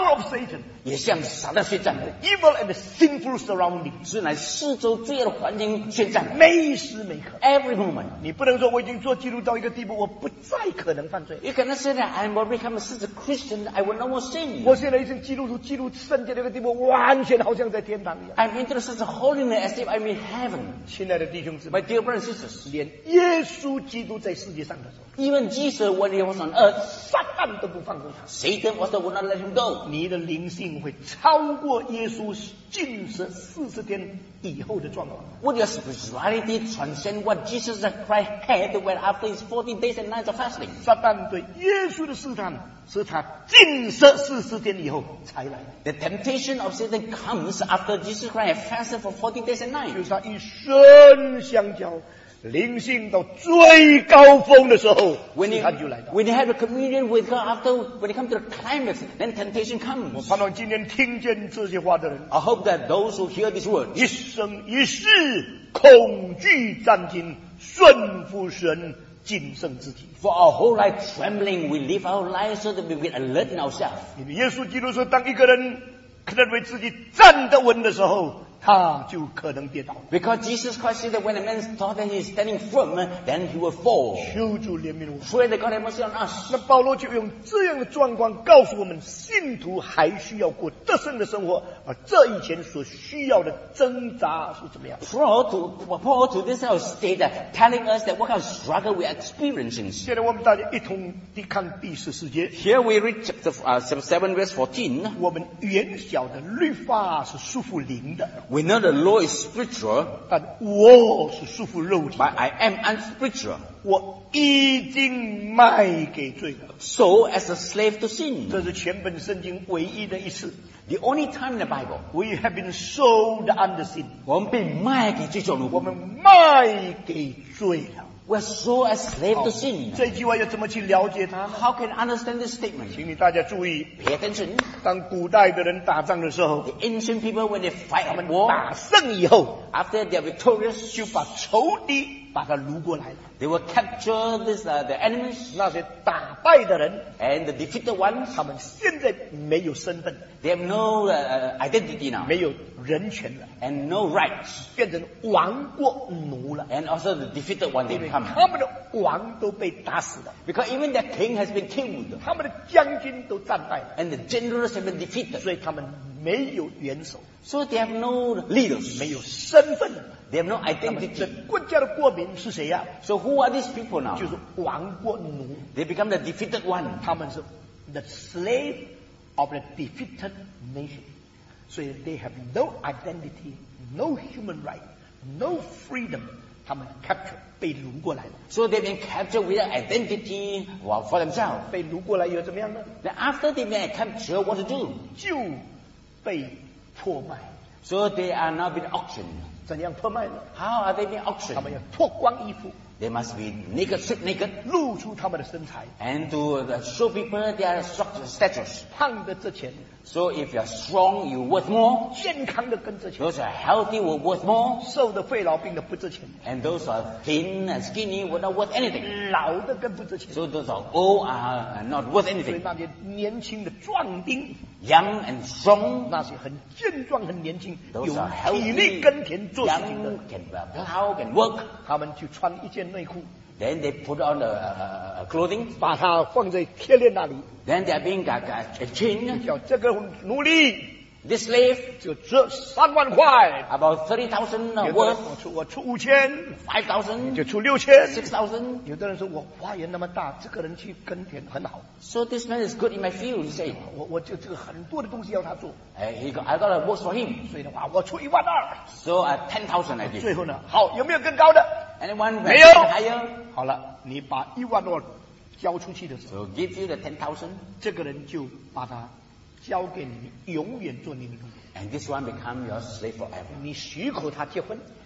power of Satan, 也向撒旦宣战， evil and sinful surrounding， 是乃四周罪恶的环境宣战。 每时每刻。 Every moment. 你不能说我已经做基督到一个地步，我不再可能犯罪。 You cannot say that I'm already become such a Christian, I will no more sin. 我现在已经基督徒、基督圣洁的一个地步，完全好像在天堂一样。 I'm into such a holiness as if I'm in heaven. 亲爱的弟兄姊妹， My dear brothers and sisters, 连耶稣基督在世界上的时候， even Jesus, when he was on earth, 撒旦都不放过他。 Satan also would not let him go. 你的灵性会超过耶稣禁食四十天以后的状况。 Would your spirituality transcend what Jesus Christ had when after his forty days and nights of fasting? 撒旦对耶稣的试探，是他禁食四十天以后才来， The temptation of Satan comes after Jesus Christ had fasted for forty days and 就 nights. 是他与神相交，灵性到最高峰的时候， When 试 you, 探就来到。 when you have a communion with God, after when you come to the climax, then temptation 我 comes. 盼望今天听见这些话的人， I hope that those who hear these words 一生一世恐惧战惊，顺服神，谨慎自己。 for our whole life trembling, we live our lives so that we will alert in ourselves. 因为耶稣基督说，当一个人认为自己站得稳的时候，他就可能跌倒。 Because Jesus Christ said that when a man thought that he is standing firm, then he will fall. 求主怜悯我。 Pray that God have mercy on us. 那保罗就用这样的状况告诉我们，信徒还需要过得胜的生活，而这以前所需要的挣扎是怎么样？ Paul to, Paul to this house state that, telling us that what kind of struggle we are experiencing. 现在我们大家一同地看第十四节。 Here we read chapter uh, seven verse fourteen. 我们原晓得律法是束缚灵的， We know the law is spiritual, 但我是束缚肉体 but 的。 I am unspiritual. 我已经卖给罪了。 So as a slave to sin. 这是全本圣经唯一的一次。 The only time in the Bible, We have been sold under sin， 我们被卖给罪中的我们卖给罪了。 We're sold as slave to sin. 这句话要怎么去了解它呢？ How can I understand this statement? 请你大家注意， Pay attention. 当古代的人打仗的时候， The ancient people, when they fight 他 a 们 war, 打胜以后， after they are victorious, 就把仇敌把他掳过来了。 they will capture this, uh, the enemies 那些打败的人， and the defeated ones. 他们现在没有身份， They have no uh, identity now 没有人权了， and no rights. 变成亡国奴了。 And also the defeated one 因 they 为 become. 他们的王都被打死了， Because even their king has been killed 他们的将军都战败了， and the generals have been defeated. 所以他们没有元首， So they have no leaders. 没有身份。 They have no 他们这 identity. 国家的国民是谁呀、 So who are these people now? 就是亡国奴， They become the defeated one. 他们是 the slave of the defeated nation， 所以 they have no identity, no human right, no freedom， 他们 capture 被掳过来了， So they've been captured without identity well, for themselves. 被掳过来以后怎么样呢？ Then after they've been captured, what to do? 就被破卖。 So they are now being auctioned. 怎样破卖呢？ How are they being 他 auctioned? 们要脱光衣服， They must be naked, stripped naked, 露出他们的身材， and to uh, show people their structure, status. 胖的值钱， So if you're strong, you worth more. 健康的更值钱， Those who are healthy will worth more. 瘦的肺痨病的不值钱， And those who are thin and skinny will not worth anything. 老的更不值钱。 So those who are old are not worth 所以 anything. 那些年轻的壮丁， Young and strong, 那些很健壮、很年轻、 those 有 are 体力 healthy, 耕田做事情的 young,，can plow, can work. 他们就穿一件内裤， Then they put on the uh, uh, clothing. 把它放在铁链那里， Then they are being uh, uh, chained. 叫这个奴隶 This slave, 就值三万块， about thirty thousand 有的人 worth, 我出我出五千， five thousand, 就出六千。 six thousand. 有的人说我花园那么大，这个人去耕田很好， So this man is good in my field, he said. 我我就这个很多的东西要他做， Uh, he got, I got a work for him. 所以的话我出一万二。 So uh, ten thousand I 最 did. 后呢，好，有没有更高的？ Anyone 没有。 higher? 好了，你把一万二交出去的时候， So give you the ten thousand. 这个人就把它交给你，永远做你的奴隶。 And this one become your slave forever. 你许可他结婚，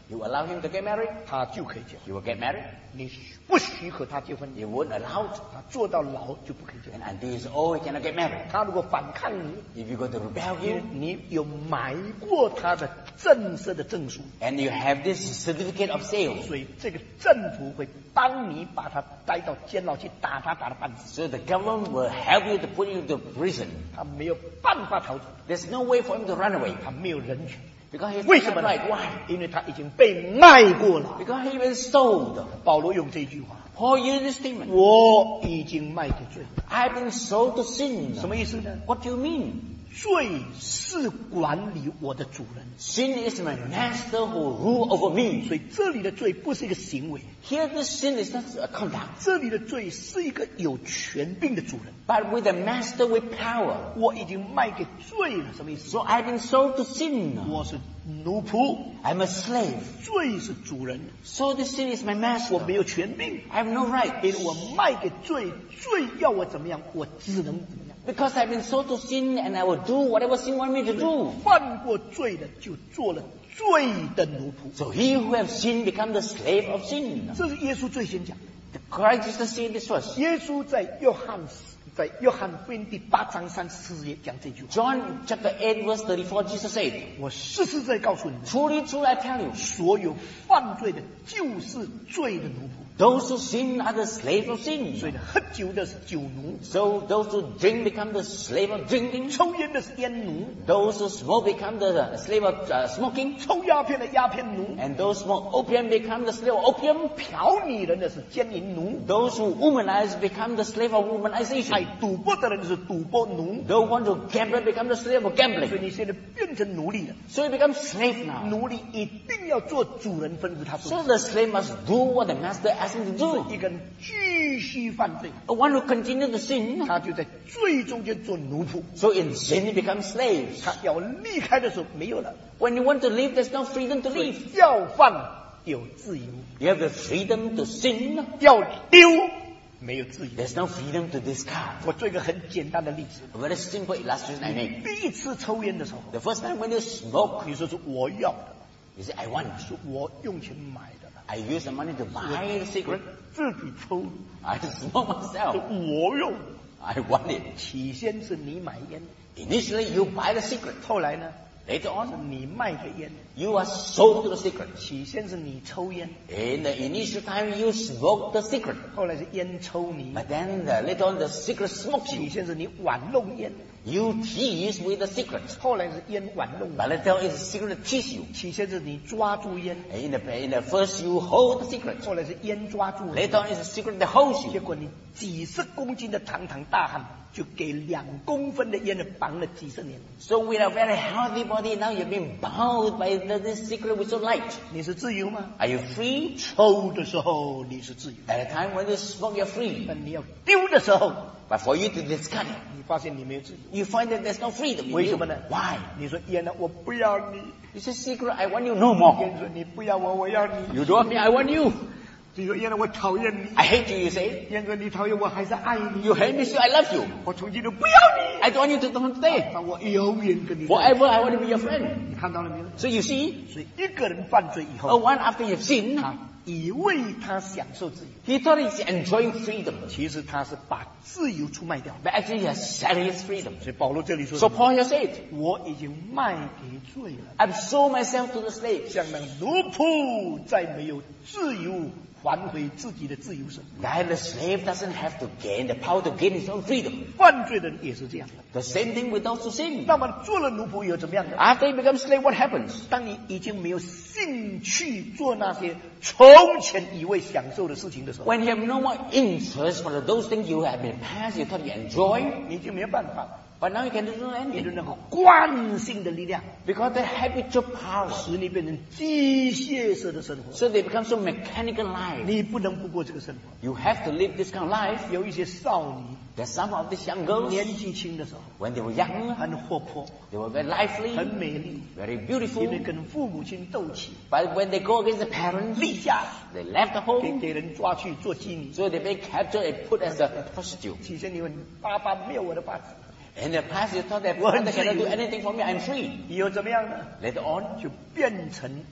You allow him to get married, 他就可以结婚。 he will get married. 你不许可他结婚， You won't allow it. 他坐到牢就不可以结婚。 And until he's old, he cannot get married. 他如果反抗你， If you go to rebel 因为 him, 你有买过他的正式的证书， and you have this certificate of sale, 所以这个政府会帮你把他带到监牢去打他，打得半死， so the government will help you to put you into prison. 他没有办法逃走， There's no way for him to run away 他没有人权。 because he's 为什 not 么呢 right. Why? 因为他已经被卖过了。 Because he been sold. 保罗用这句话： Paul used this statement. 我已经卖给罪了。 I've been sold to sin. 什么意思呢？ What do you mean? 罪是管理我的主人， Sin is my master who rule over me. 所以这里的罪不是一个行为， Here the sin is not a conduct, 这里的罪是一个有权柄的主人。 but with a master with power. 我已经卖给罪了，什么意思？ So I've been sold to sin. 我是奴仆， I'm a slave. 罪是主人， So the sin is my 我 master. 没有权柄， I have no right. 因为我卖给罪，罪要我怎么样，我只能怎么样。 Because I've been sold to sin and I will do whatever sin wants me to do. 犯过罪的就做了罪的奴仆， So he who has sinned become the slave of sin. 这是耶稣最先讲的。 The Christ Jesus said this first. 耶稣在约翰在约翰福音第八章三十四节讲这句话： John chapter eight verse thirty-four, Jesus said, 我实实在在告诉你们， Truly, truly, I tell you, 所有犯罪的就是罪的奴仆。 those who sin are the slave of 所以 sin. 呢，喝酒的是酒奴， So those who drink become the slave of drinking. 抽烟的是烟奴， Those who smoke become the slave of uh, smoking. 抽鸦片的鸦片奴， And those who smoke opium become the slave of opium. 嫖女人的是奸淫奴， Those who womanize become the slave of 爱 womanization. 赌博的人是赌博奴。 Those who want to gamble become the slave of 所 gambling. 以你现在变成奴隶了， So you become slave now. 奴隶一定要做主人吩咐他做 So the slave must do what the master asks him to 的。 do. 一个人继续犯罪， The one who continues to sin, 他就在罪中间做奴仆。 so in sin he becomes slaves. 他要离开的时候没有了， When you want to leave, there's no freedom to 所以 leave. 要犯有自由， You have the freedom to sin. 要丢没有自由。 There's no freedom to discard. 我做一个很简单的例子， A very simple illustration I make. 第一次抽烟的时候， The first time when you smoke, 你说是我要的， you say, I want. 是我用钱买的， I use the money to buy the 我 cigarette. 自己抽， I smoke 是 myself. 我用的。 I want it. 起先是你买烟， Initially, you buy the cigarette. 后来呢 Later 是 on, 你卖给烟。 you are sold to the cigarette. 起先是你抽烟， In the initial time, you smoke the cigarette. 后来是烟抽你。 But then uh, later on, the cigarette smokes 起 you. 先是你玩弄烟， You tease with the cigarette. 后来是烟玩弄你。 But later on, it's the cigarette tease you. 起先是你抓住烟， In the, in the first, you hold the cigarette. 后来是烟抓住你。 Later on, it's the cigarette that holds 结 you. 果你几十公斤的堂堂大汉，就给两公分的烟的绑了几十年。 So with a very healthy body, now you've been bound by the, this cigarette with so light. 你是自由吗？ Are you free? 抽的时候你是自由， At a time when you smoke, you're free. 但你要丢的时候， But for you to discard it, 你发现你没有自由。 you find that there's no freedom in 为 you. 什么呢 Why? 你说烟呢，我不要你； You say, cigarette, I want you no more. 烟说你不要我，我要你； You don't want me, I want you. 你说烟呢，我讨厌你； I hate you, you say. 烟说你讨厌我，还是爱你； You hate me, so I love you. 我从今都不要 I don't want you to don't 你， stay. 但我永远跟你在。 Forever, I want to be your friend. 你看到了没有？ So you see, 所以一个人犯罪以 a 后， one after you've sinned, 他以为他享受自由， he thought he's enjoying freedom. 其实他是把自由出卖掉。 But actually, he has selling his freedom. 所以保罗这里说 So Paul has said, 我已经卖给罪了， I've sold myself to the slaves. 像那个奴仆再没有自由还回自己的自由身。 Now the slave doesn't have to gain the power to gain his own freedom. 犯罪的人也是这样的。 The same thing with those who sin. 那么做了奴仆以后怎么样呢？ After you become slave, what happens? 当你已经没有兴趣做那些从前以为享受的事情的时候， When you have no more interest for those things you have been past, you thought you enjoy, 你就没有办法了。 but now you can do 你的 anything. 那个惯性的力量， Because the habitual power, 使你变成机械式的生活。 so they become so mechanical life. 你不能不过这个生活。 You have to live this kind of life. 有一些少女 There's some of these young girls, 年纪轻的时候 when they were young, 很活泼， they were very lively, 很美丽， very 因为 beautiful. 跟父母亲斗气， But when they go against the parents, 离家 they left the 给 home, 给人抓去做妓女。 so they被 captured and put as a prostitute. 起先你问爸爸没有我的爸爸， In the past, you thought that 我很 father cannot 自由。 do anything for me, I'm free. 以后怎么样呢？ Later on, 就变成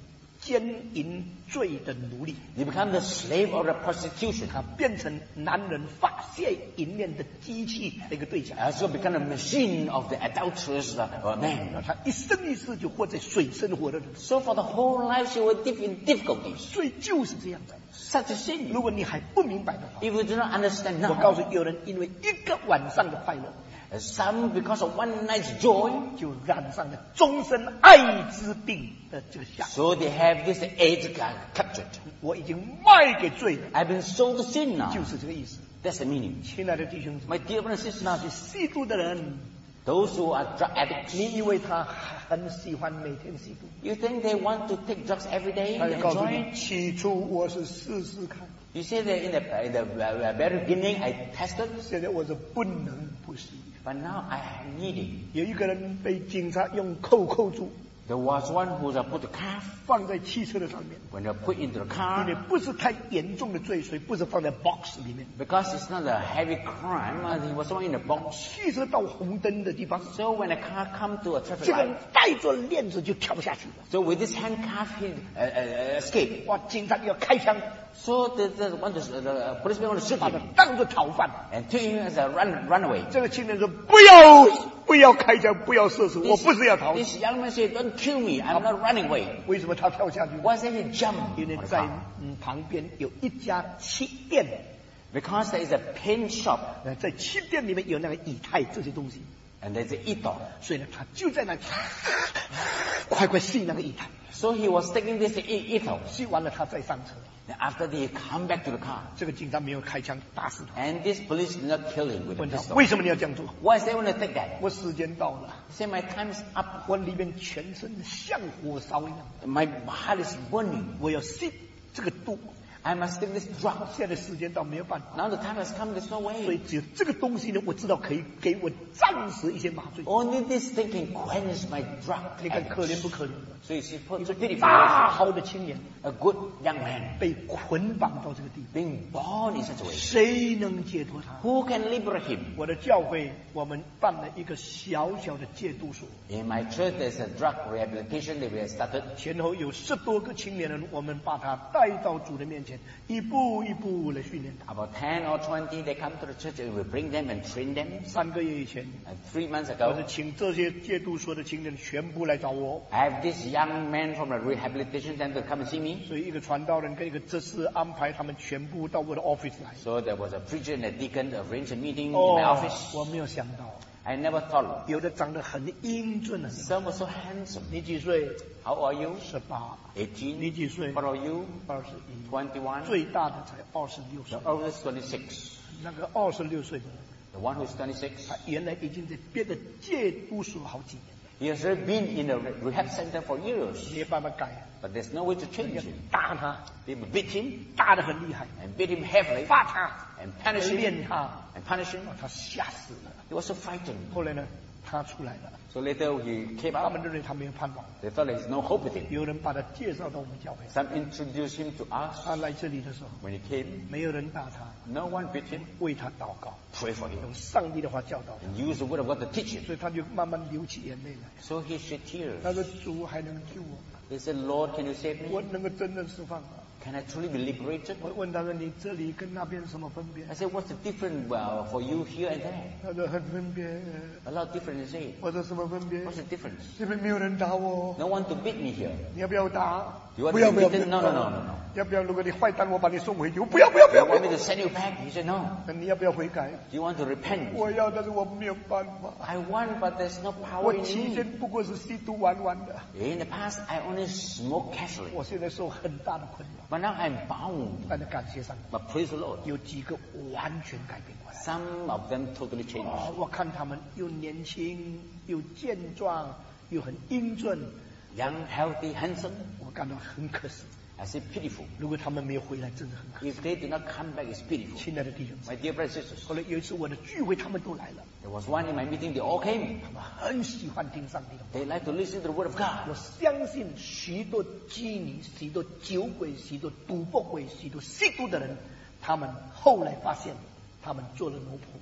奸淫罪的奴隶， You become the slave of the prostitution. 他变成男人发泄淫念的机器的一个对象。 Also become a machine of the adulterous uh, man. 他一生一世就活在水深火热的， So for the whole life she will live in difficulties. 罪就是这样的。 Such a sin. 如果你还不明白的话， If you do not understand 我告诉 now, 你，有人因为一个晚上的快乐， some because of one night's joy, 就染上了终身艾滋病的这个下。 so they have this AIDS captured. 我已经卖给罪了， I've been sold to sin now. 就是这个意思。 That's the meaning. 亲爱的弟兄姊妹， My dear brothers and sisters, 那些吸毒的人， those who are drug addicts, 你以为他很喜欢每天吸毒？ you think they want to take drugs every day 他 and 就告诉 enjoy 你， it? 起初我是试试看， You say that in the, in the uh, very beginning I tested, 现在我是不能不吸。 but now I need it. 有一个人被警察用扣扣住， There was one who was put the calf, 放在汽车的上面， when they put into the 因为 car, 不是太严重的罪，所以不是放在 box 里面。 because it's not a heavy crime, uh, he was only in the box. 汽车到红灯的地方， So when the car come to a traffic 这个 light, 人带着链子就跳下去了。 so with this handcuff he uh, uh, escaped. 哇，警察要开枪， So the, the, one, the, the policeman want to shoot 把他 him 当作逃犯。 and take him as a run, runaway. 这个青年说：“不要，不要开枪，不要射死，我 This, 不是要逃。 this young man said, don't kill me, I'm not running away. ” 为什么他跳下去？ Why did he jump? 因为 on the 在 car? 嗯旁边有一家漆店， Because there is a paint shop 呃，在漆店里面有那个以太这些东西， and there's an etol. 所以呢，他就在那里快快吸那个以太， So he was taking this e- etol. 吸完了他再上车。 Then after that, he come back to the car. 这个警察没有开枪打死他， And this police did not kill him with a 问他 pistol. 为什么你要这样做？ Why is they want to take that? 我时间到了， He said, my time is up. 我里面全身像火烧一样， My heart is burning. 我要吸这个毒。 I must take this drug. 现在时间到，没有办法。 Now the time has come, there's no 所以 way. 只有这个东西呢，我知道可以给我暂时一些麻醉。 Only this thing can quench my drug 你看可怜 addiction. 不可怜？ So you see, 一 so 个 pitiful. 大好的青年 A good young man 被捆绑到这个地步， being born in such a way. 谁能解脱他？ Who can liberate him? 我的教会，我们办了一个小小的戒毒所， In my church, there's a drug rehabilitation that we have started. 前后有十多个青年人，我们把他带到主的面前，一步一步来训练他。 About ten or twenty, they come to the church and we bring them and train them. 三个月以前， And three months 我是 ago, 请这些戒毒所的青年全部来找我， I have this young man from the rehabilitation center come and see me. 所以一个传道人跟一个执事安排他们全部到我的 office 来。 So there was a preacher and a deacon arranged a meeting in 哦 my office. 我没有想到， I never thought. 有的长得很英俊的， Some were so handsome. 你几岁？ How are you? 十八。 eighteen. 你几岁？ What are you? 二十一。 twenty-one. 最大的才二十六 The 岁。 oldest twenty-six. 那个二十六岁的人， The one who's twenty-six. 他原来已经在别的戒毒所好几年了， He has already been in the rehab center for years. 没有办法改， But there's no way to change 要 him. 打他， They would beat him 打得很厉害， and beat him heavily 罚他， and punish him 练他， and punish him. 他吓死了。 He was so frightened. 后来呢，他出来了， So later he came 他 out. 们认为他没有盼望， They thought there's no hope with him. 有人把他介绍到我们教会。 Some introduced him to us. 他来这里的时候， When he came, 没有人打他， no one beat him. 为他祷告， Pray for him 用上帝的话教导他， and use the word of God to teach him. 所以他就慢慢流起眼泪来。 So he shed tears. 他说：“主还能救我， He said, Lord, can you save 我 me? 能够真正释放吗？” Can I truly be liberated? 我问他说：“你这里跟那边有什么分别 I said, what's the difference uh, for you here and there?？” 他说：“很分别。 A lot of difference, he said. 我说：“什么分别 What's the difference?？” 这边没有人打我， No one to beat me here. 你要不要打？ You want 不要 to 不 be 要 beaten? No, no, no, no, no. 要不要？如果你坏蛋，我把你送回去。我不要不要不 You 要。不 want me 要 to send you back? He said, no. 那你要不要悔改？ Do you want to repent? 我要，但是我没有办法。 I want, but there's no power 我 in 期 me. 间不过是吸毒玩玩的， In the past, I only smoked casually. 我现在受很大的困扰。 But now I'm bound. 但是感谢上帝， But praise the Lord. 有几个完全改变过来。 Some of them totally 哦 changed. 我看他们又年轻又健壮又很英俊， Young, healthy, handsome. 我感到很可惜。 I say pitiful. 如果他们没有回来，真的很可惜。 If they did not come back, it's pitiful. 亲爱的弟兄姊妹， My dear brothers and sisters, 后来有一次我的聚会，他们都来了， there was one in my meeting, they all came. 他们很喜欢听上帝的话。 They like to listen to the word of God. 我相信许多妓女、许多酒鬼、许多赌博鬼、许多吸毒的人，他们后来发现，他们做了奴仆，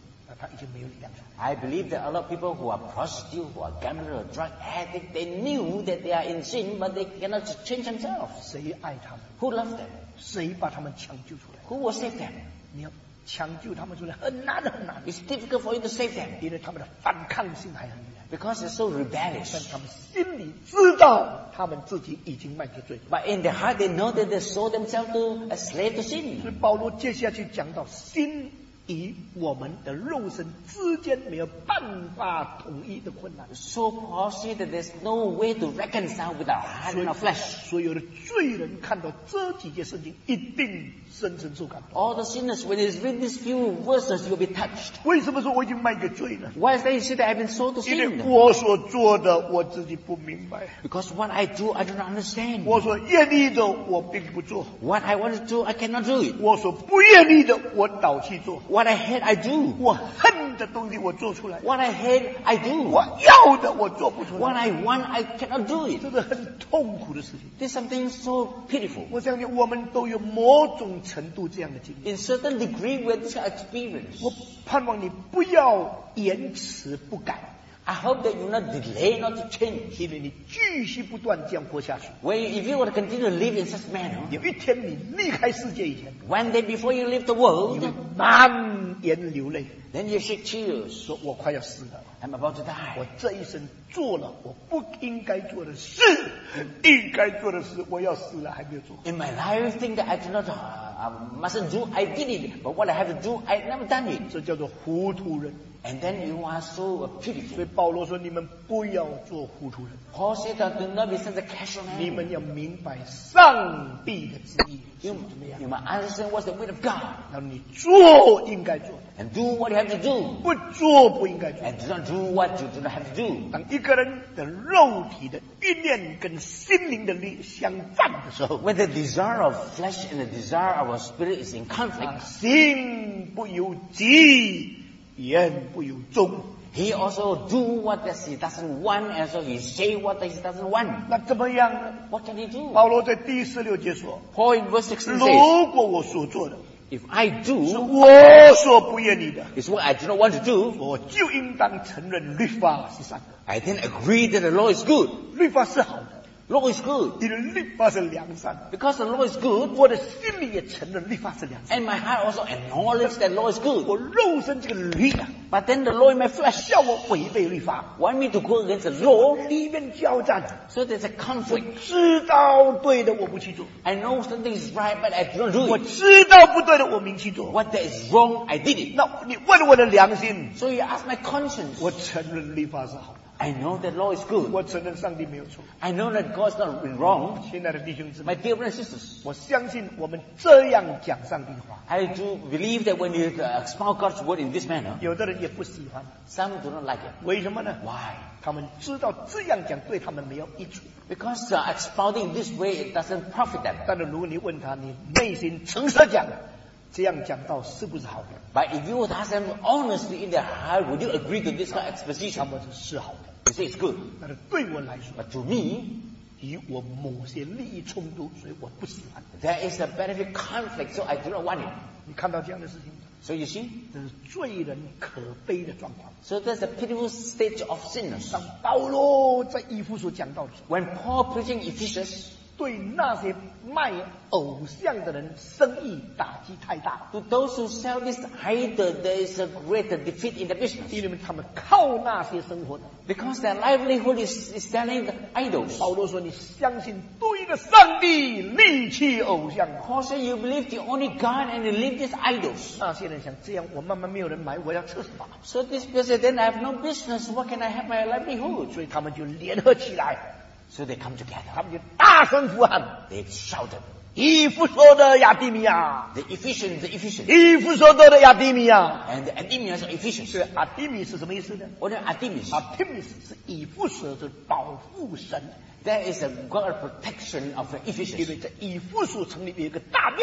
他已经没有力量了。 I believe that a lot of people who are prostitutes, who are gamblers, or drug addicts, they knew that they are in sin, but they cannot change themselves. 谁爱他们？ Who loved them? 谁把他们抢救出来？ Who will save them? 你要抢救他们出来很难很难， It's difficult for you to save them 因为他们的反抗性还很厉害。 because they're so 但 rebellious. 他们心里知道，他们自己已经卖给罪。 But in their heart, they know that they sold themselves to a slave to 所以 sin. 保罗接下去讲到心与我们的肉身之间没有办法统一的困难， So Paul said that there's no way to reconcile with our heart and our flesh. 所有的罪人看到这几节圣经，一定深深受感动。 All the sinners, when they read these few verses, you'll be touched. 为什么说我已经卖给罪了？ Why is that you say that I've been sold to 因为 sin? 我所做的我自己不明白， Because what I do, I do not understand. 我所愿意的我并不做， What I want to do, I cannot do it. 我所不愿意的我倒去做， What I hate, I do. 我恨的东西我做出来， What I hate, I do. 我要的我做不出 What 来， I want, I cannot do it. 这是很痛苦的事情。 There's something so pitiful. 我相信我们都有某种程度这样的经历。 In certain degree, we have this experience. 我盼望你不要延迟不改， I hope that you will not delay, not to change. 因为你继续不断这样活下去， When if you want to continue to live in such manner, 有一天你离开世界以前， one day before you leave the 你 world, 会满眼流泪， then you shed tears. 说我快要死了， I'm about to 我 die. 这一生做了我不应该做的事，应该做的事我要死了还没有做。 In my life, thing that I do not, uh, I mustn't do, I did it. But what I have to do, I never done it. 这叫做糊涂人。 And then you are so 所 pitiful. 以保罗说：“你们不要做糊涂人， Paul said that do not be such a casual 你 man. 们要明白上帝的旨意是 You, 怎么样， you must understand what's the will of God 然后你做应该做的， and do what you have to do 不做不应该做的。 and do not do what you do not have to do. 当一个人的肉体的欲念跟心灵的力相战的时候， When the desire of flesh and the desire of our spirit is in 啊 conflict, 心不由己，言不由衷。 he also do what that he doesn't want, and so he say what that he doesn't want. 那怎么样呢？ What can he do? 保罗在第十六节说 Paul in verse：“ sixteen 如 says, 果我所做的 if I 是 do 我所不愿意的， is what I do not want to do, 我就应当承认律法是善的， I then agree that the law is good. 律法是好的， Law is good. 因为律法是良善的。 Because the law is good, 我的心里也承认律法是良善 and my heart also acknowledges that law is 的。 good. 我肉身这个律啊， But then the law in my flesh 叫我违背律法， want me to go against the law, 里面交战。 so there's a 我 conflict. 知道对的，我不去做； I know something is right, but I do not do 我 it. 知道不对的，我明去做。 What that is wrong, I did it. 那你问我的良心， So you ask my conscience. 我承认律法是好的， I know that law is good. 我承认上帝没有错。 I know that God's not been wrong. 亲爱的弟兄姊 My 妹， dear brothers and sisters, 我相信我们这样讲上帝的话， I do believe that when you uh, expound God's word in this manner, 有的人也不喜欢。 some do not like it. 为什么呢？ Why? 他们知道这样讲对他们没有益处。 Because uh, expounding this way, it doesn't profit them. 但是如果你问他，你内心诚实讲，这样讲到是不是好的？ But if you would ask them honestly in their heart, would you agree to this kind of 他 exposition? 们是是好的。 You say it's good. 但是对我来说， But to me, 与我某些利益冲突，所以我不喜欢。 there is a benefit conflict, so I do not want it. 你看到这样的事情吗？ So you see? 这是罪人可悲的状况。 So there's a pitiful stage of sinners. 当保罗在以弗所讲到的时候， When Paul preaching Ephesians, 对那些卖偶像的人生意打击太大， to those who sell this idol, there is a great defeat in the business. 因为他们靠那些生活的。 Because their livelihood is, is selling the idols. 保罗说：“你相信对的上帝，离弃偶像。” Paul said, you believe the only God and you leave these idols. 那些人想这样，我慢慢没有人买，我要吃什么？ So this person said, then I have no business. What can I have my livelihood? 所以他们就联合起来， So they come together. 他们就大声呼喊 They shouted. 以弗所的亚底米亚， The Ephesians, the Ephesians. 以弗所的亚底米亚。 And the Artemis of Ephesians. 这亚底米是什么意思呢？ What is Artemis? 亚底米是以弗所的保护神， There is a God protection of the 因 Ephesians. 为在以弗所城里有一个大庙，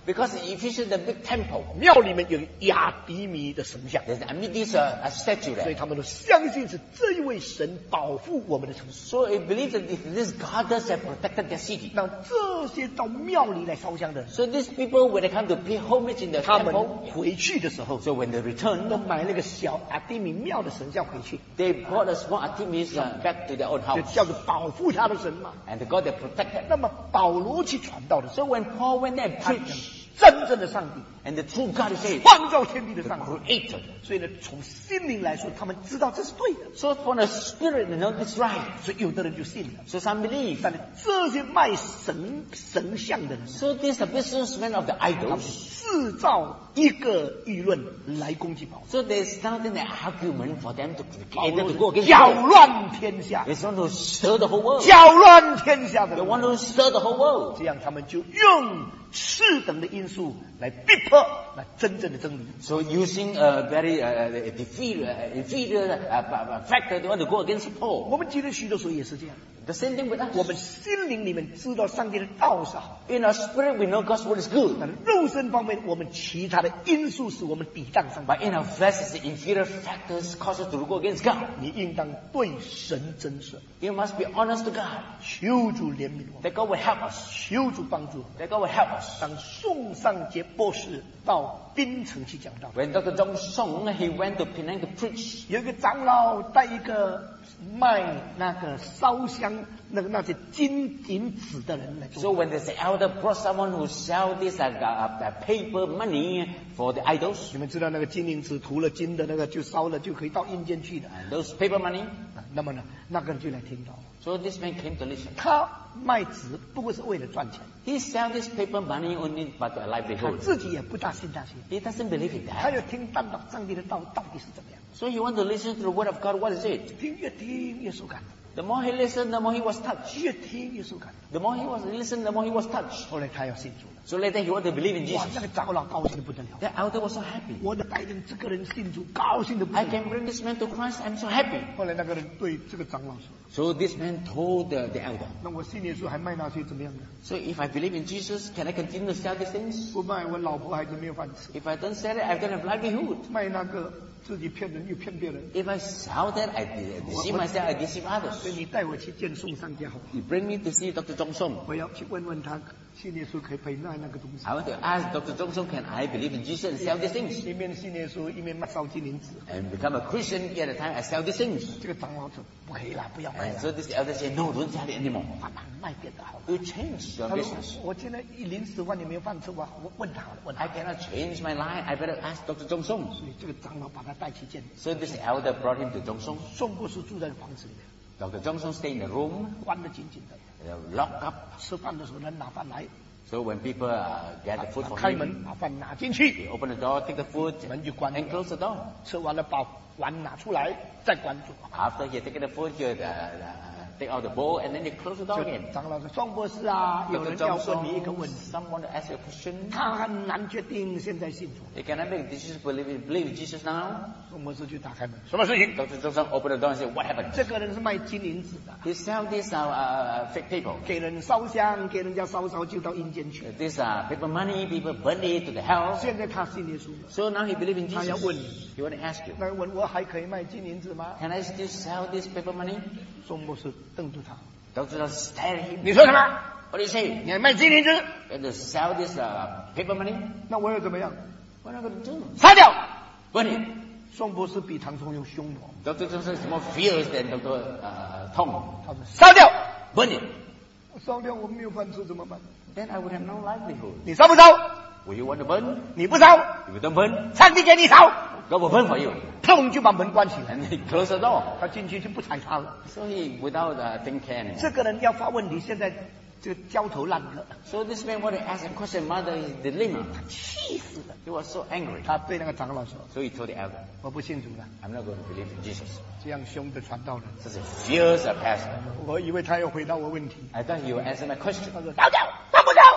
Because in Ephesus, the big temple, 庙里面有亚迪米的神像， there's a Amidis uh, a statue 所以 there. 他们都相信是这一位神保护我们的城市。 So it believes that if this goddess have protected their city. 那这些到庙里来烧香的人， So these people, when they come to pay homage in the 他们 temple, 回去的时候， so when they 都 return, 买那个小亚迪米庙的神像回去， they brought a small Artemis uh, back to their own 就 house. 叫做保护他的神嘛。 And the God that protected. 那么保罗去传道的时 So 候， when Paul went there and 他讲 preached, 真正的上帝， and the true God is saved, 创造天地的 the 上帝， creator. 所以呢，从心灵来说，他们知道这是对的， So from the spirit, they know it's right. 所以有的人就信了。 So some believe. 但是这些卖神神像的人， So these are businessmen of the 他们 idols. 制造一个舆论来攻击保罗， So they started an argument for them to 保 either 罗 to go 是 against 搅 Paul. 乱天下， They want to stir the whole world. 搅乱天下的 They 人， want to stir the whole world. 这样他们就用次等的因素来逼迫那真正的真理。 So using a very uh, defeat, uh, inferior uh, factor, they want to go against Paul. 我们基督许多时候也是这样， The same thing with 我 us. 们心灵里面知道上帝的道是好， In our spirit, we know God's word is good. 但是肉身方面，我们其他的因素使我们抵挡上帝。 But in our flesh, it's the inferior factors cause us to go against God. 你应当对神真实， You must be honest to God. 求主怜悯我们， That God will help us. 求主帮助我们。 That God will help us. 当宋尚杰博士到槟城去讲道， When Doctor Zhong Song, he went to Penang to preach. 有一个长老带一个卖那个烧香那个那些金银纸的人来 So 做， when this elder brought someone who sell this uh, uh, uh, paper money for the idols, 你们知道那个金银纸涂了金的那个就烧了就可以到阴间去的。 and those paper money, 那么呢，那个人就来听到， so this man came to listen. 他卖纸不过是为了赚钱， He sell this paper money only but a 他 livelihood. 自己也不大信那些， He doesn't believe in 他 that. 要听淡导上帝的道到底是怎么样， So he want to listen to the word of God. What is it? 听越听越受感 The more he listened, the more he was touched. 动，越听越受感 The more he was listened, the more he was touched. 动。后来他要信主了， So later he wanted to believe in 哇， Jesus. 那个长老高兴的不得了， The elder was so happy. 我的带领这个人信主，高兴的不得 I 了。 can bring this man to Christ. I'm so happy. 后来那个人对这个长老说 So this man told the, the elder. ：“ 那我信耶稣还卖那些怎么样呢？ So if I believe in Jesus, can I continue to sell these things? 不卖，我老婆孩子没有饭吃； If I don't sell it, I don't have livelihood. 卖那个自己骗人又骗别人。 If I sell that, I de- deceive myself, I deceive 所 others. 以你带我去见宋商家好不好？ You bring me to see Doctor Zhong Song. 我要去问问他，信耶稣可以可以卖那个东西。 I want to ask Doctor Zhong Song, can I believe in Jesus and sell these things? 一面信耶稣，一面卖烧金银纸。 And become a Christian at a time, I sell these things. 这个长老说不可以啦，不要卖 And 了， so this elder said, no, don't sell it anymore. 慢慢卖别的好了。 You change your 他说 business. 我现在一临时万年没有饭吃，我我问他了，问他 I。cannot change my life. I better ask Doctor Zhong Song. 所以这个长老把他带去见 So this elder brought him to Zhong Song. 宋博士住在房子里面， Doctor Zhong Song stayed in the room, 关得紧紧的。 uh, locked up. 吃饭的时候人拿饭来， So when people uh, get the food for 开 him, 门把饭拿进去， he open the door, take the food, 门就关 and 了。 close the door. 吃完了把碗拿出来，再关住。 After he had taken the food, he would, uh, uh, take out the bowl, and then he close the door 就 again. 长老说：“宋博士啊，有 Doctor 人要 Zhong 问你一个 Song, 问题， someone to ask you a question. 他很难决定现在信主。 You cannot make a decision to believe in, believe in Jesus now. ” 宋博士就打开门，什么事情？ Doctor Zhong Song opened the door and said, what happened? 这个人是卖金银纸的， He sell this uh, uh, fake paper. 给人烧香，给人家烧烧就到阴间去。 This uh, paper money, people burn it to the hell. 现在他信耶稣了， So now he believe in 他要 Jesus. 问你， He want to ask you, 那问我还可以卖金银纸吗？ can I still sell this paper money? 宋博士瞪住他， Doctor Zhong stared at him. 你说什么？ What do you say? 你还卖金银纸？ Going to sell this uh, paper money? 那我要怎么样？ What am I going to do? 杀掉！ Burn it. 宋博士比唐崇勇凶猛， Doctor Zhong Song is more fierce than Doctor uh, Tong. 他说杀掉！ Burn it. 烧掉我没有饭吃怎么办？ Then I would have no livelihood. 你烧不烧？ Will you want to burn? 你不烧， If you don't burn, 上帝给你烧。 God will burn for you. 砰就把门关起来， And he closed the door. 他进去就不睬他了。 So he, without uh, think care anymore. 这个人要发问题，现在这个焦头烂额， So this man wanted to ask a question, mother is dilemma. 气死了。 He was so angry. 他对那个长老说 So he told the elder, 我不信主了， I'm not going to believe in Jesus. 这样凶的传道人， Such a fierce uh, pastor. 我以为他要回答我问题。 I thought he would answer my question. 他说烧掉，烧不烧？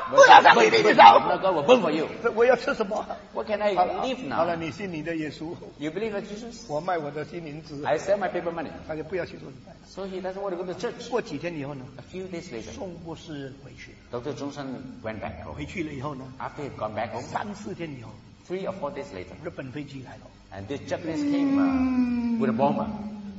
不要上帝的手。 Now God will burn for you. 我要吃什么？ What can I 好了 live 好了， now? 你信你的耶稣， You believe in Jesus? 我卖我的心灵纸， I sell my paper money. 他就不要去做礼拜。 So he doesn't want to go to church. 过几天以后呢， A few days later, 宋博士回去， Doctor Johnson went back home. 回去了以后呢， After he had gone back home, 三四天以后， three or four days later, 日本飞机来了， and this Japanese came uh, with a bomber.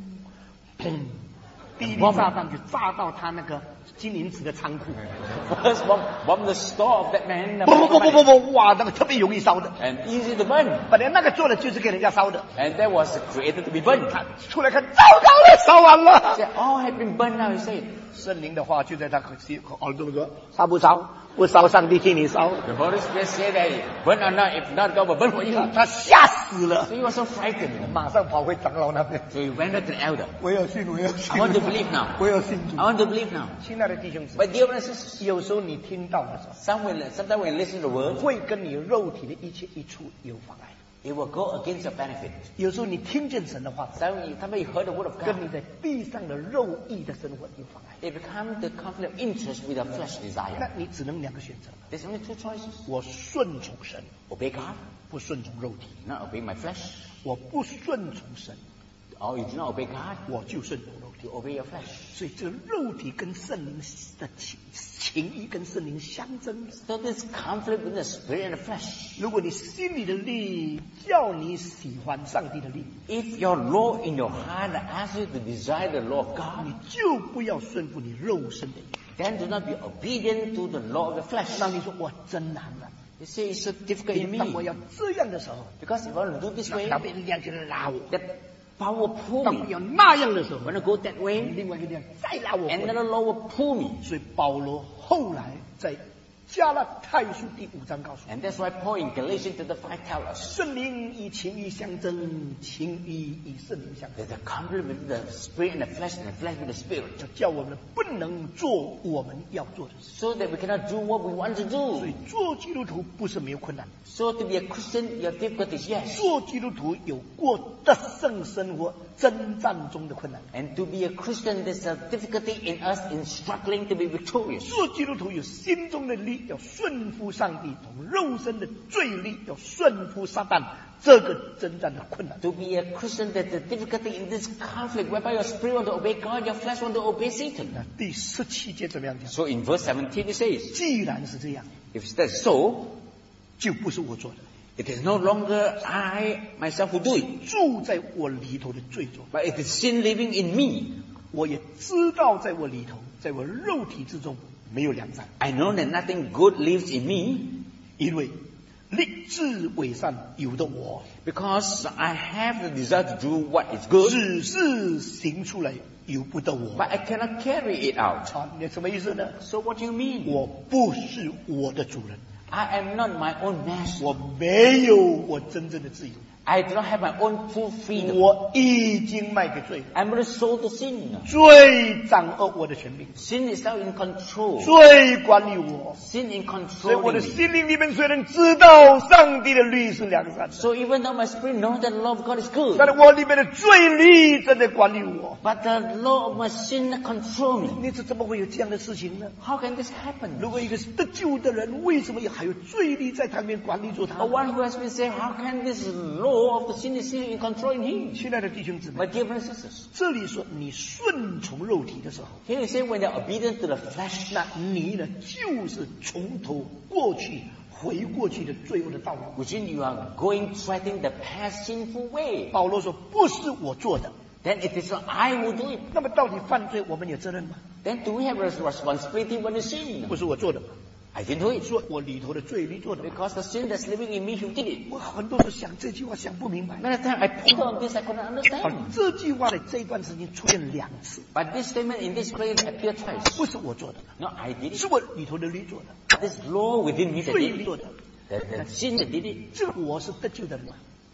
第一粒炸弹就炸到他那个金银池的仓库。 First bomb, bomb the store of that man. 不不不不不不，哇，那个特别容易烧的， And easy to burn. 本来那个做的就是给人家烧的。 And that was created to be burned. 他出来看，糟糕了，烧完了。 He said, all had been burned now, he said. 圣灵的话就在他心耳朵说：烧不烧？不烧，上帝替你烧。 The Holy Spirit said that burn or not, if not, God will burn for you. 他吓死了， So he was so frightened. 马上跑回长老那边。 So he went to the elder. 我要信，我要信。 I want to believe now. 我要信主 I。want to believe now. 亲爱的弟兄姊妹， But dear brothers and sisters, 有时候你听到的时候， some will, sometimes when you listen to the word, 会跟你肉体的一切一处有妨碍。 it will go against your benefit. 有时候你听见神的话， Some, sometimes you heard the word of 跟你 God. 在地上的肉意的生活有妨碍。 It becomes the conflict of interest with your flesh 那 desire. 你只能两个选择： There's only two choices. 我顺从神， Obey God, 不顺从肉体； not obey my flesh. 我不顺从神， Or you do not obey God, 我就顺从肉体。 you obey your flesh. 所以这肉体跟圣灵的情情谊跟圣灵相争。 So this conflict with the spirit and the flesh. 如果你心里的力叫你喜欢上帝的力， If your law in your heart asks you to desire the law of 你 God, 就不要顺服你肉身的意。 then do not be obedient to the law of the flesh. 那你说哇，真难啊！ You say it's so difficult in 当我 me. 要这样的时候， Because if I want to do this way, 那边力量就拉我； that power pull 当我 me. 要那样的时候， When I go that way, 另外一个力量再拉我回来。 another law will pull me. 所以保罗后来在加拉太书第五章告诉我们， And that's why Paul in Galatians chapter five tells us 圣灵以情欲相争，情欲以圣灵相争， there's a conflict with the spirit and the flesh and the flesh with the spirit. 就叫我们不能做我们要做的事。 So that we cannot do what we want to 所 do. 以做基督徒不是没有困难， So to be a Christian, you have difficulties, yes. 做基督徒有过得胜生活征战中的困难， And to be a Christian, there's a difficulty in us in struggling to be victorious. 做基督徒有心中的力，要顺服上帝；同肉身的罪力，要顺服撒旦。这个征战的困难， To be a Christian, there's a difficulty in this conflict whereby your spirit want to obey God, your flesh want to obey Satan. 那第十七节怎么样讲？ So in verse seventeen it says, 既然是这样， if that's so, 就不是我做的， it is no longer I myself who do it, 住在我里头的罪作。 but it is sin living in me. 我也知道，在我里头，在我肉体之中没有良善， I know that nothing good lives in me 因为立志为善有的我， because I have the desire to do what is good, 只是行出来由不得我。 but I cannot carry it out. 啊，你什么意思呢？ So what do you mean? 我不是我的主人， I am not my own master. 我没有我真正的自由， I do not have my own full freedom. 我已经卖给罪， I'm really sold to sin. 罪掌握我的权柄， Sin is now in control. 罪管理我。 Sin in 所以我 control 的 me. 心灵里面虽然知道上帝的律是良善的， So even though my spirit knows that the law of God is good, 但是我里面的罪力正在管理我。 but the law of my sin control me. 你这怎么会有这样的事情呢？ How can this happen? 如果一个是得救的人，为什么还有罪力在他里面管理住 A 他？ one who has been saved, how can this law of the sin is still in controlling him? 亲爱的弟兄姊妹， My dear brothers and sisters, 这里说你顺从肉体的时候， here you say when they're obedient to the flesh, 那你呢就是从头过去回过去的罪恶的道路。 which means you are going treading the past sinful way. 保罗说不是我做的， Then it is not I who do it. 那么到底犯罪我们有责任吗？ Then do we have a responsibility when you sin? 不是我做的， I didn't do it. 说我里头的罪力做的。 Because the sin that's living in me who did it. 我很多时候想这句话想不明白。 Many times I put on this, I couldn't 好 understand. 这句话的这一段时间出现两次， But this statement in this place appeared twice. 不是我做的， No, I did 是 it. 我里头的力做的， This law within me that 罪 did 力做 it. 的。 The, the sin that did it. 这我是得救的人，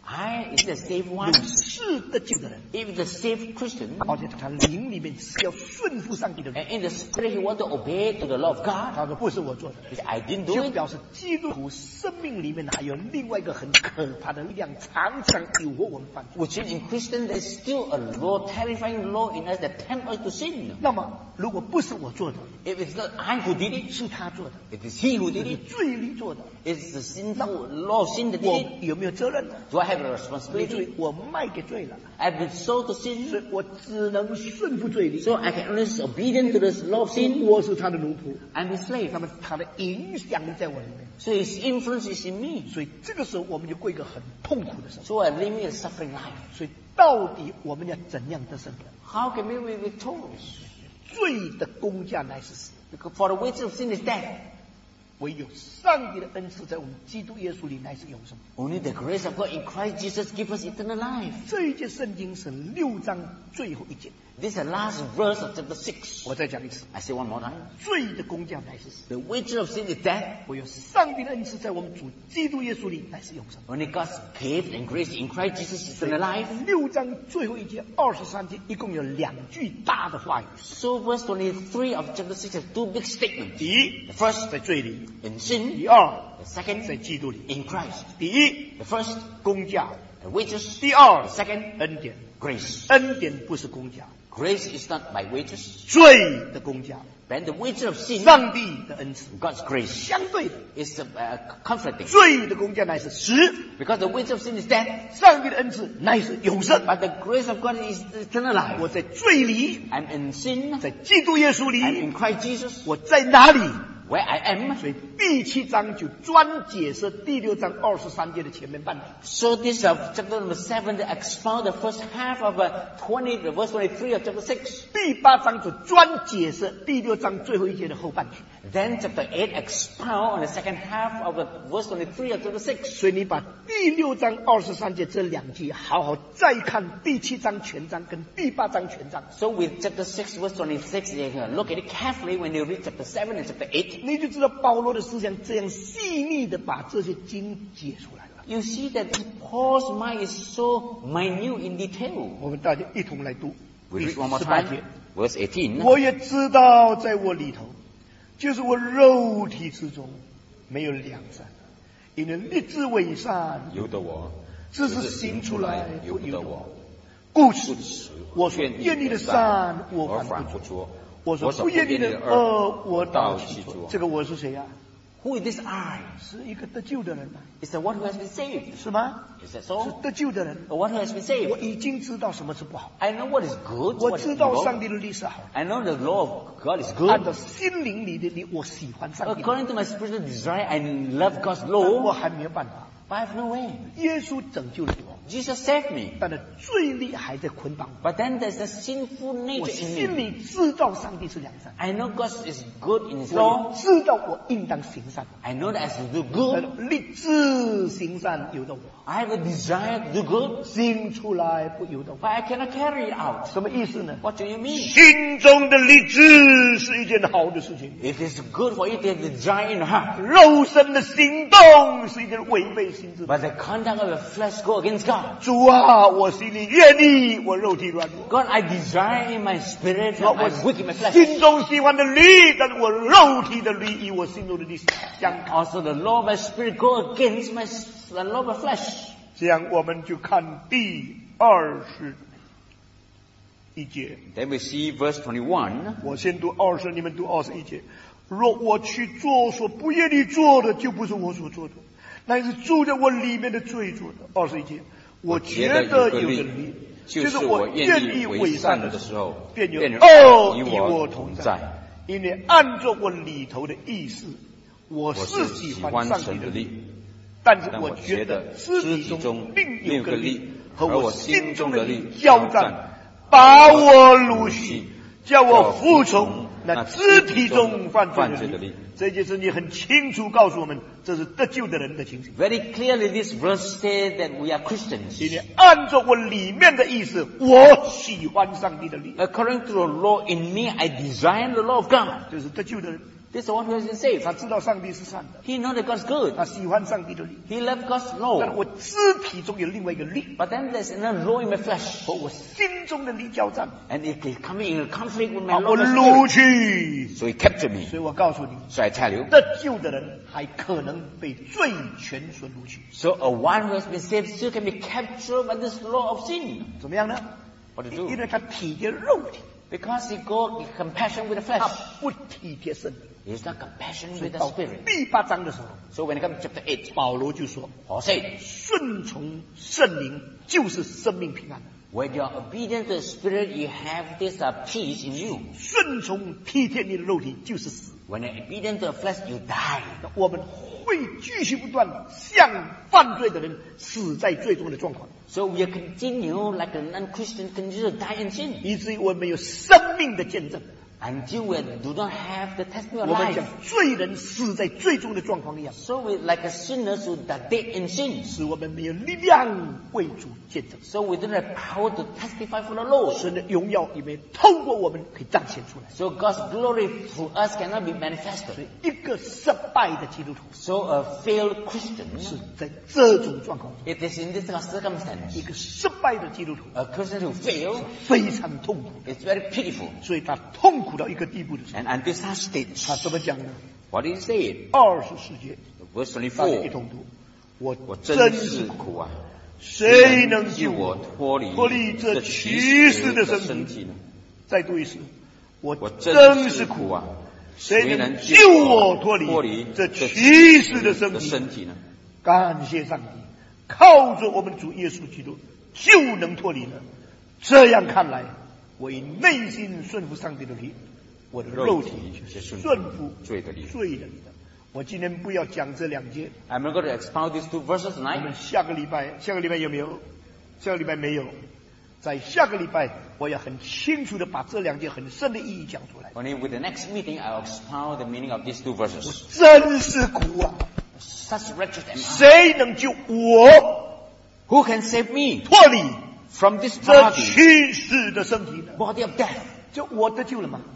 I is the saved one. 是得救的人， If the saved Christian, 而且他灵里面是要顺服上帝的人。 and in the spirit he want to obey to the law of God, 他说不是我做的， he said, I didn't do 就 it. 表示基督徒生命里面还有另外一个很可怕的力量，常常诱惑我们犯罪。 Which in Christian there's still a law, terrifying law in us that tempt us to sin. 那么如果不是我做的， If it's not I who did it, 是他做的， it is he who 这 did 是 it. 罪力做的， It's the sinful law of sin that 我 did it. 有没有责任呢？ Do I have a 你 responsibility? 罪我卖给罪了， I've been sold to 所 sin, 以我只能顺服罪力。 so I can only be obedient to this law of sin. 我是他的奴仆， I'm his slave. 那么他的影响力在我里面， So his influence is in me. 所以这个时候我们就过一个很痛苦的生活。 So I'm living a suffering life. 所以到底我们要怎样得胜呢？ How can we be victorious? 罪的工价乃是死， Because for the wages of sin is death. 唯有上帝的恩赐在我们基督耶稣里乃是永生。 Only the grace of God in Christ Jesus gives us eternal life. 这一节圣经是六章最后一节， This is the last verse of chapter six. 我再讲一次， I say one more time. 罪的工价乃是死， The wages of sin is death. 唯有上帝的恩赐在我们主基督耶稣里乃是永生。 Only God's gift and grace in Christ Jesus is eternal life. 六章最后一节二十三节一共有两句大的话语。 So verse twenty-three of chapter six has two big statements. 第一， The first, 在罪里； in sin. 第二， The second, 在基督里。 in Christ. 第一， The first, 工价； the wages. 第二 The，second, 恩典。 grace. 恩典不是工价， Grace is not by wages. 罪的工价， Then the wages of sin, 上帝的恩赐。 God's grace, 相对的， is uh, conflicting. 罪的工价乃是死， Because the wages of sin is death, 上帝的恩赐乃是永生。 but the grace of God is eternal life. 我在罪里， I'm in sin, 在基督耶稣 I'm 里， in Christ Jesus. 我在哪里？ Where I am. 所以第七章就专解释第六章二十三节的前面半段。 So this uh, chapter number seven to expound the first half of uh, twenty, the verse twenty-three of chapter six. 第八章就专解释第六章最后一节的后半句。 Then chapter eight expound on the second half of the verse twenty-three of chapter six. 所以你把第六章二十三节这两句好好再看第七章全章跟第八章全章， So with chapter six verse twenty-six, you can look at it carefully when you read chapter seven and chapter eight. 你就知道保罗的思想这样细腻的把这些经解出来了。 You see that Paul's mind is so minute in detail. 我们大家一同来读 We 第 read one more 十八节。 time, verse eighteen. 我也知道，在我里头，就是我肉体之中没有良善，因为立志为善， 由得我， 只是行出来由不得我不由得我。。故此故，此， 我所愿意的善，我我反不做； 反不做； 我所不愿意的恶，我倒去做。这个我是谁呀、 Who is this I? 是一个得救的人嘛， It's the one who has been saved. 是吗？ Is that 是 so? 得救的人。 The one who has been 我 saved. 已经知道什么是不好， I know what is good, 我 what is 知道上 evil. 帝的律是好的。 I know the law of God is 按 good. 照心灵里的理，我喜欢上帝的。 According to my spiritual desire, I love God's 我 law, 还没有办法。 but I have no way. 耶稣拯救了我， Jesus saved me. 但是罪力还在捆绑我。 But then there's a sinful 我 nature 心 in me. 里知道上帝是良善， I know God is good in His 我 law. 也知道我应当行善。 I know that I should do 但 good. 是立志行善由得我， I have a desire to do good, 行出来不由得我。 but I cannot carry it out. 什么意思呢？ What do you mean? 心中的立志是一件好的事情， It is good for you to have desire in the heart, 肉身的行动是一件违背心智的。 but the conduct of the flesh go against God. 主啊，我心里愿意，我肉体软弱。 God, I desire in my spirit, 我 I'm weak in my flesh. 心中喜欢的律，但是我肉体的律与我心中的律相抗。 Also, the law of my spirit go against my the law of my flesh. 这样我们就看第二十一节。 Then we see verse twenty-one. 我先读二十，你们读二十一节。若我去做所不愿意做的，就不是我所做的，乃是住在我里面的罪做的。二十一节，我觉得有的律，就是我愿意为善的时候，便有恶与我同在。因为按照我里头的意思，我是喜欢上帝的律，但是我觉得肢体中另有个律和我心中的律交战，把我掳去，叫我服从那肢体中犯罪的律。这就是你很清楚告诉我们，这是得救的人的情形。 Very clearly, this verse says that we are Christians. 因为按照我里面的意思，我喜欢上帝的律， According to the law in me, I desire the law of God. 就是得救的人。 This is the one who has been saved. 他知道上帝是善的， He knows that God's good. 他喜欢上帝的律。 He loves God's 但 law. 我肢体中有另外一个律， But then there's another law in my flesh. 和我心中的律交战， And it is coming in conflict with 把 my 我 law. 掳去。 So he captured me. 所以我告诉你， So I tell you. 得救的人还可能被罪权所掳去。 So a one who has been saved still can be captured by this law of sin. 怎么样呢？ What to do? 因为他体贴肉体， Because he go with compassion with the 他 flesh. 不体贴身体。 He's not compassion 所以 with the 到 spirit. 第八章的时候， So when it comes to chapter eight, 保罗就说： Paul said, 顺从圣灵就是生命平安。 when you are obedient to the spirit, you have this uh, peace in you. 顺从体贴你的肉体就是死。 When you're obedient to the flesh, you die. 那我们会继续不断像犯罪的人死在最终的状况， So we continue like a non-Christian continue to die in sin 以至于我们没有生命的见证。 until we do not have the testimony 我 of 们 life. 像罪人死在最终的状况一样， So we like a sinner who are dead in sin. 使我们没有力量为主见证。 So we don't have power to testify for the Lord. 神的荣耀里面透过我们可以彰显出来。 So God's glory through us cannot be manifested. 一个失败的基督徒 So a failed Christian, 是在这种状况中， it is in this 一 circumstance. 个失败的基督徒 A Christian who fails 非常痛苦， is very pitiful. 所以他痛苦到一个地步的时候， And until such stage, 他怎么讲呢？ what did he say? 二十四节， Verse 大家一 twenty-four. 同读。我我真真是是苦啊！ 苦啊！ 谁能救救我我脱离脱离这这奇奇死的死的身体身体呢？ 再读一次，我我真真是是苦啊！ 苦啊！ 谁能谁能救救我我脱脱离离这这奇死的的身体？ 身体呢？ 感谢上帝，靠着我们主耶稣基督就能脱离了。这样看来，我以内心顺服上帝的力，我的肉体却顺服罪的力。 罪的力量。我今天不要讲这两节， I'm not going to expound these two verses 我们 tonight. 下个礼拜，下个礼拜有没有？下个礼拜没有。在下个礼拜，我要很清楚的把这两节很深的意义讲出来。 Only with the next meeting, I'll expound the meaning of these two 我 verses. 真是苦啊！ Such wretched am I. 谁能救我 Who can save me 脱离 from this 这 body, 去世的身体呢？ body of death? 就我得救了吗？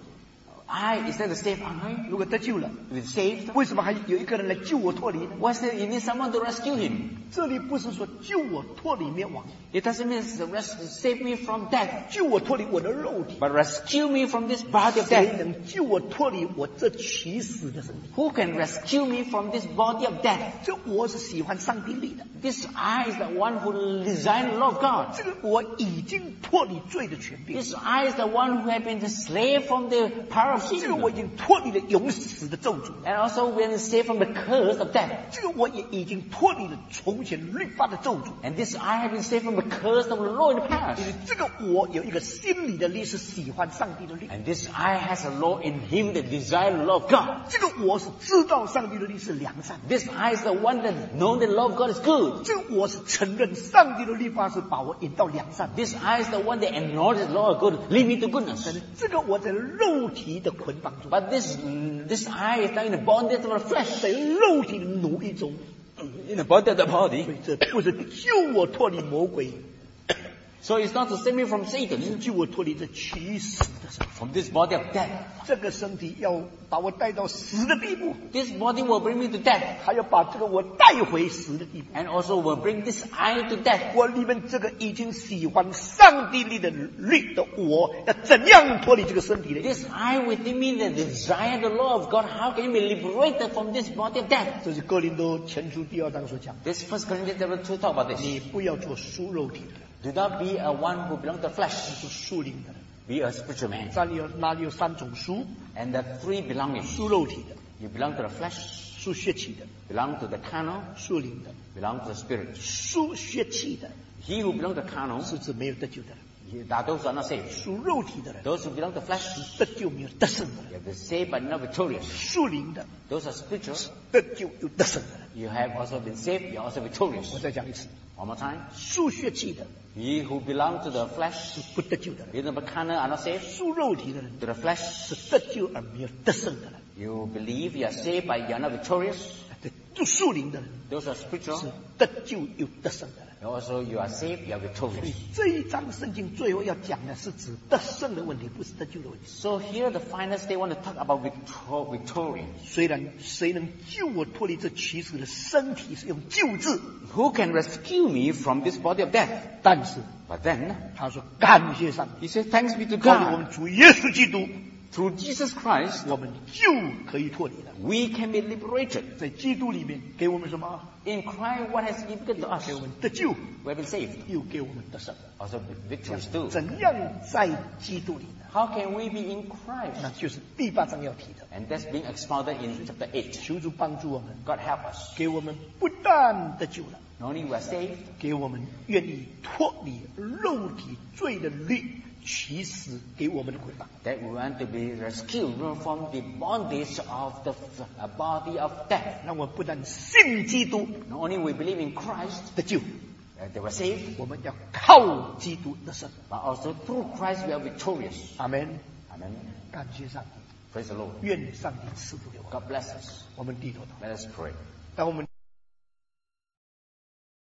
I, is that the save I? 如果得救了， With saved? 为什么还有一个人来救我脱离呢？ What's that? You need someone to rescue him. 这里不是说救我脱离灭亡， It doesn't mean to res- save me from death, 救我脱离我的肉体。 but rescue me from this body of 谁 death. 能救我脱离我这起死的身体？ Who can rescue me from this body of death? 这我是喜欢上帝力的， This I is the one who designed the law of God. 这个我已经脱离罪的权柄， This I is the one who had been the slave from the power of 这个我已 sin. 经脱离了永死的咒诅， And also been saved from the curse of death. 这个我也已经脱离了从前律法的咒诅。 And this I have been saved from the curse of the law in the past. 因为这个我有一个心里的力是喜欢上帝的力， And this I has a law in him that desire the law of God. 这个我是知道上帝的力是良善的， This I is the one that know the law of God is good. 这个我是承认上帝的律法是把我引到良善的。 This I is the one that acknowledges the law of God, lead me to goodness. 这个我在肉体的捆绑中， But this this I is now in the bondage of the flesh, 在肉体的奴役中， in the body of the 所 body. 以这不是救我脱离魔鬼， So it's not to save me from 是 Satan, 救我脱离这起死的身体。 from this body of death. 这个身体要把我带到死的地步， This body will bring me to death, 还要把这个我带回死的地步。 and also will bring this I to death. 我里面这个已经喜欢上帝力的力的我，要怎样脱离这个身体呢？ This I within me that desire the law of God, how can you be liberated from this body of death? 这是哥林多前书第二章所讲的， This First Corinthians chapter two talk about 你 this. 不要做属肉体的人， Do not be a one who belongs to flesh, 是属灵的人。 be a spiritual man. 这里有那里有三种属： And the three belongings. 属肉体的、 You belong to the flesh, 属血气的、 belong to the carnal, 属灵的。 belong to the spirit. 属血气的 He who belongs to carnal, 是指没有得救的人； he- that those who are not saved. 属肉体的人 Those who belong to flesh, 得救没有得胜的人； you have been saved but not victorious. 属灵的 Those are spiritual. 得救有得胜的人。 You have also been saved, you are also victorious. 我再讲一次， One more time. 属血气的 Ye who belong to the 是 flesh, 不得救的人； you know, but carnal are not saved. 属肉体的人 To the flesh, 是得救而没有得胜的人。 you believe you are saved but you are not victorious. 在就属灵的人， Those who are spiritual, 是得救又得胜的人。 also you are saved, you are 所以 victorious. 这一章圣经最后要讲的是指得胜的问题，不是得救的问题。 So here the final they want to talk about victor- victory. 虽然谁能救我脱离这取死的身体是用救字， Who can rescue me from this body of death? 但是 But then, 他说感谢上帝， he said, thanks be to 靠着我 God. 们主耶稣基督， Through Jesus Christ, 我们就可以脱离了。 we can be liberated. 在基督里面给我们什么？ In Christ, what has He given to us? 给我们得救， We have been saved. 又给我们得胜。 Also victories too. 怎样在基督里呢？ How can we be in 那 Christ? 就是第八章要提的。 And that's being expounded in chapter eight. 求主帮助我们， God help us. 给我们不但得救了， Not only we are saved, 给我们愿意脱离肉体罪的律，取死给我们的捆绑。 that we want to be rescued from the bondage of the uh, body of death. 让我们不但信基督 Not only we believe in Christ, 得救， uh, they were saved, 我们要靠基督得胜。 but also through Christ we are victorious. 阿门。 Amen. 感谢上帝， Praise the Lord. 愿上帝赐福给我们。 God bless us. 我们低头祷告。 Let us pray. 当我们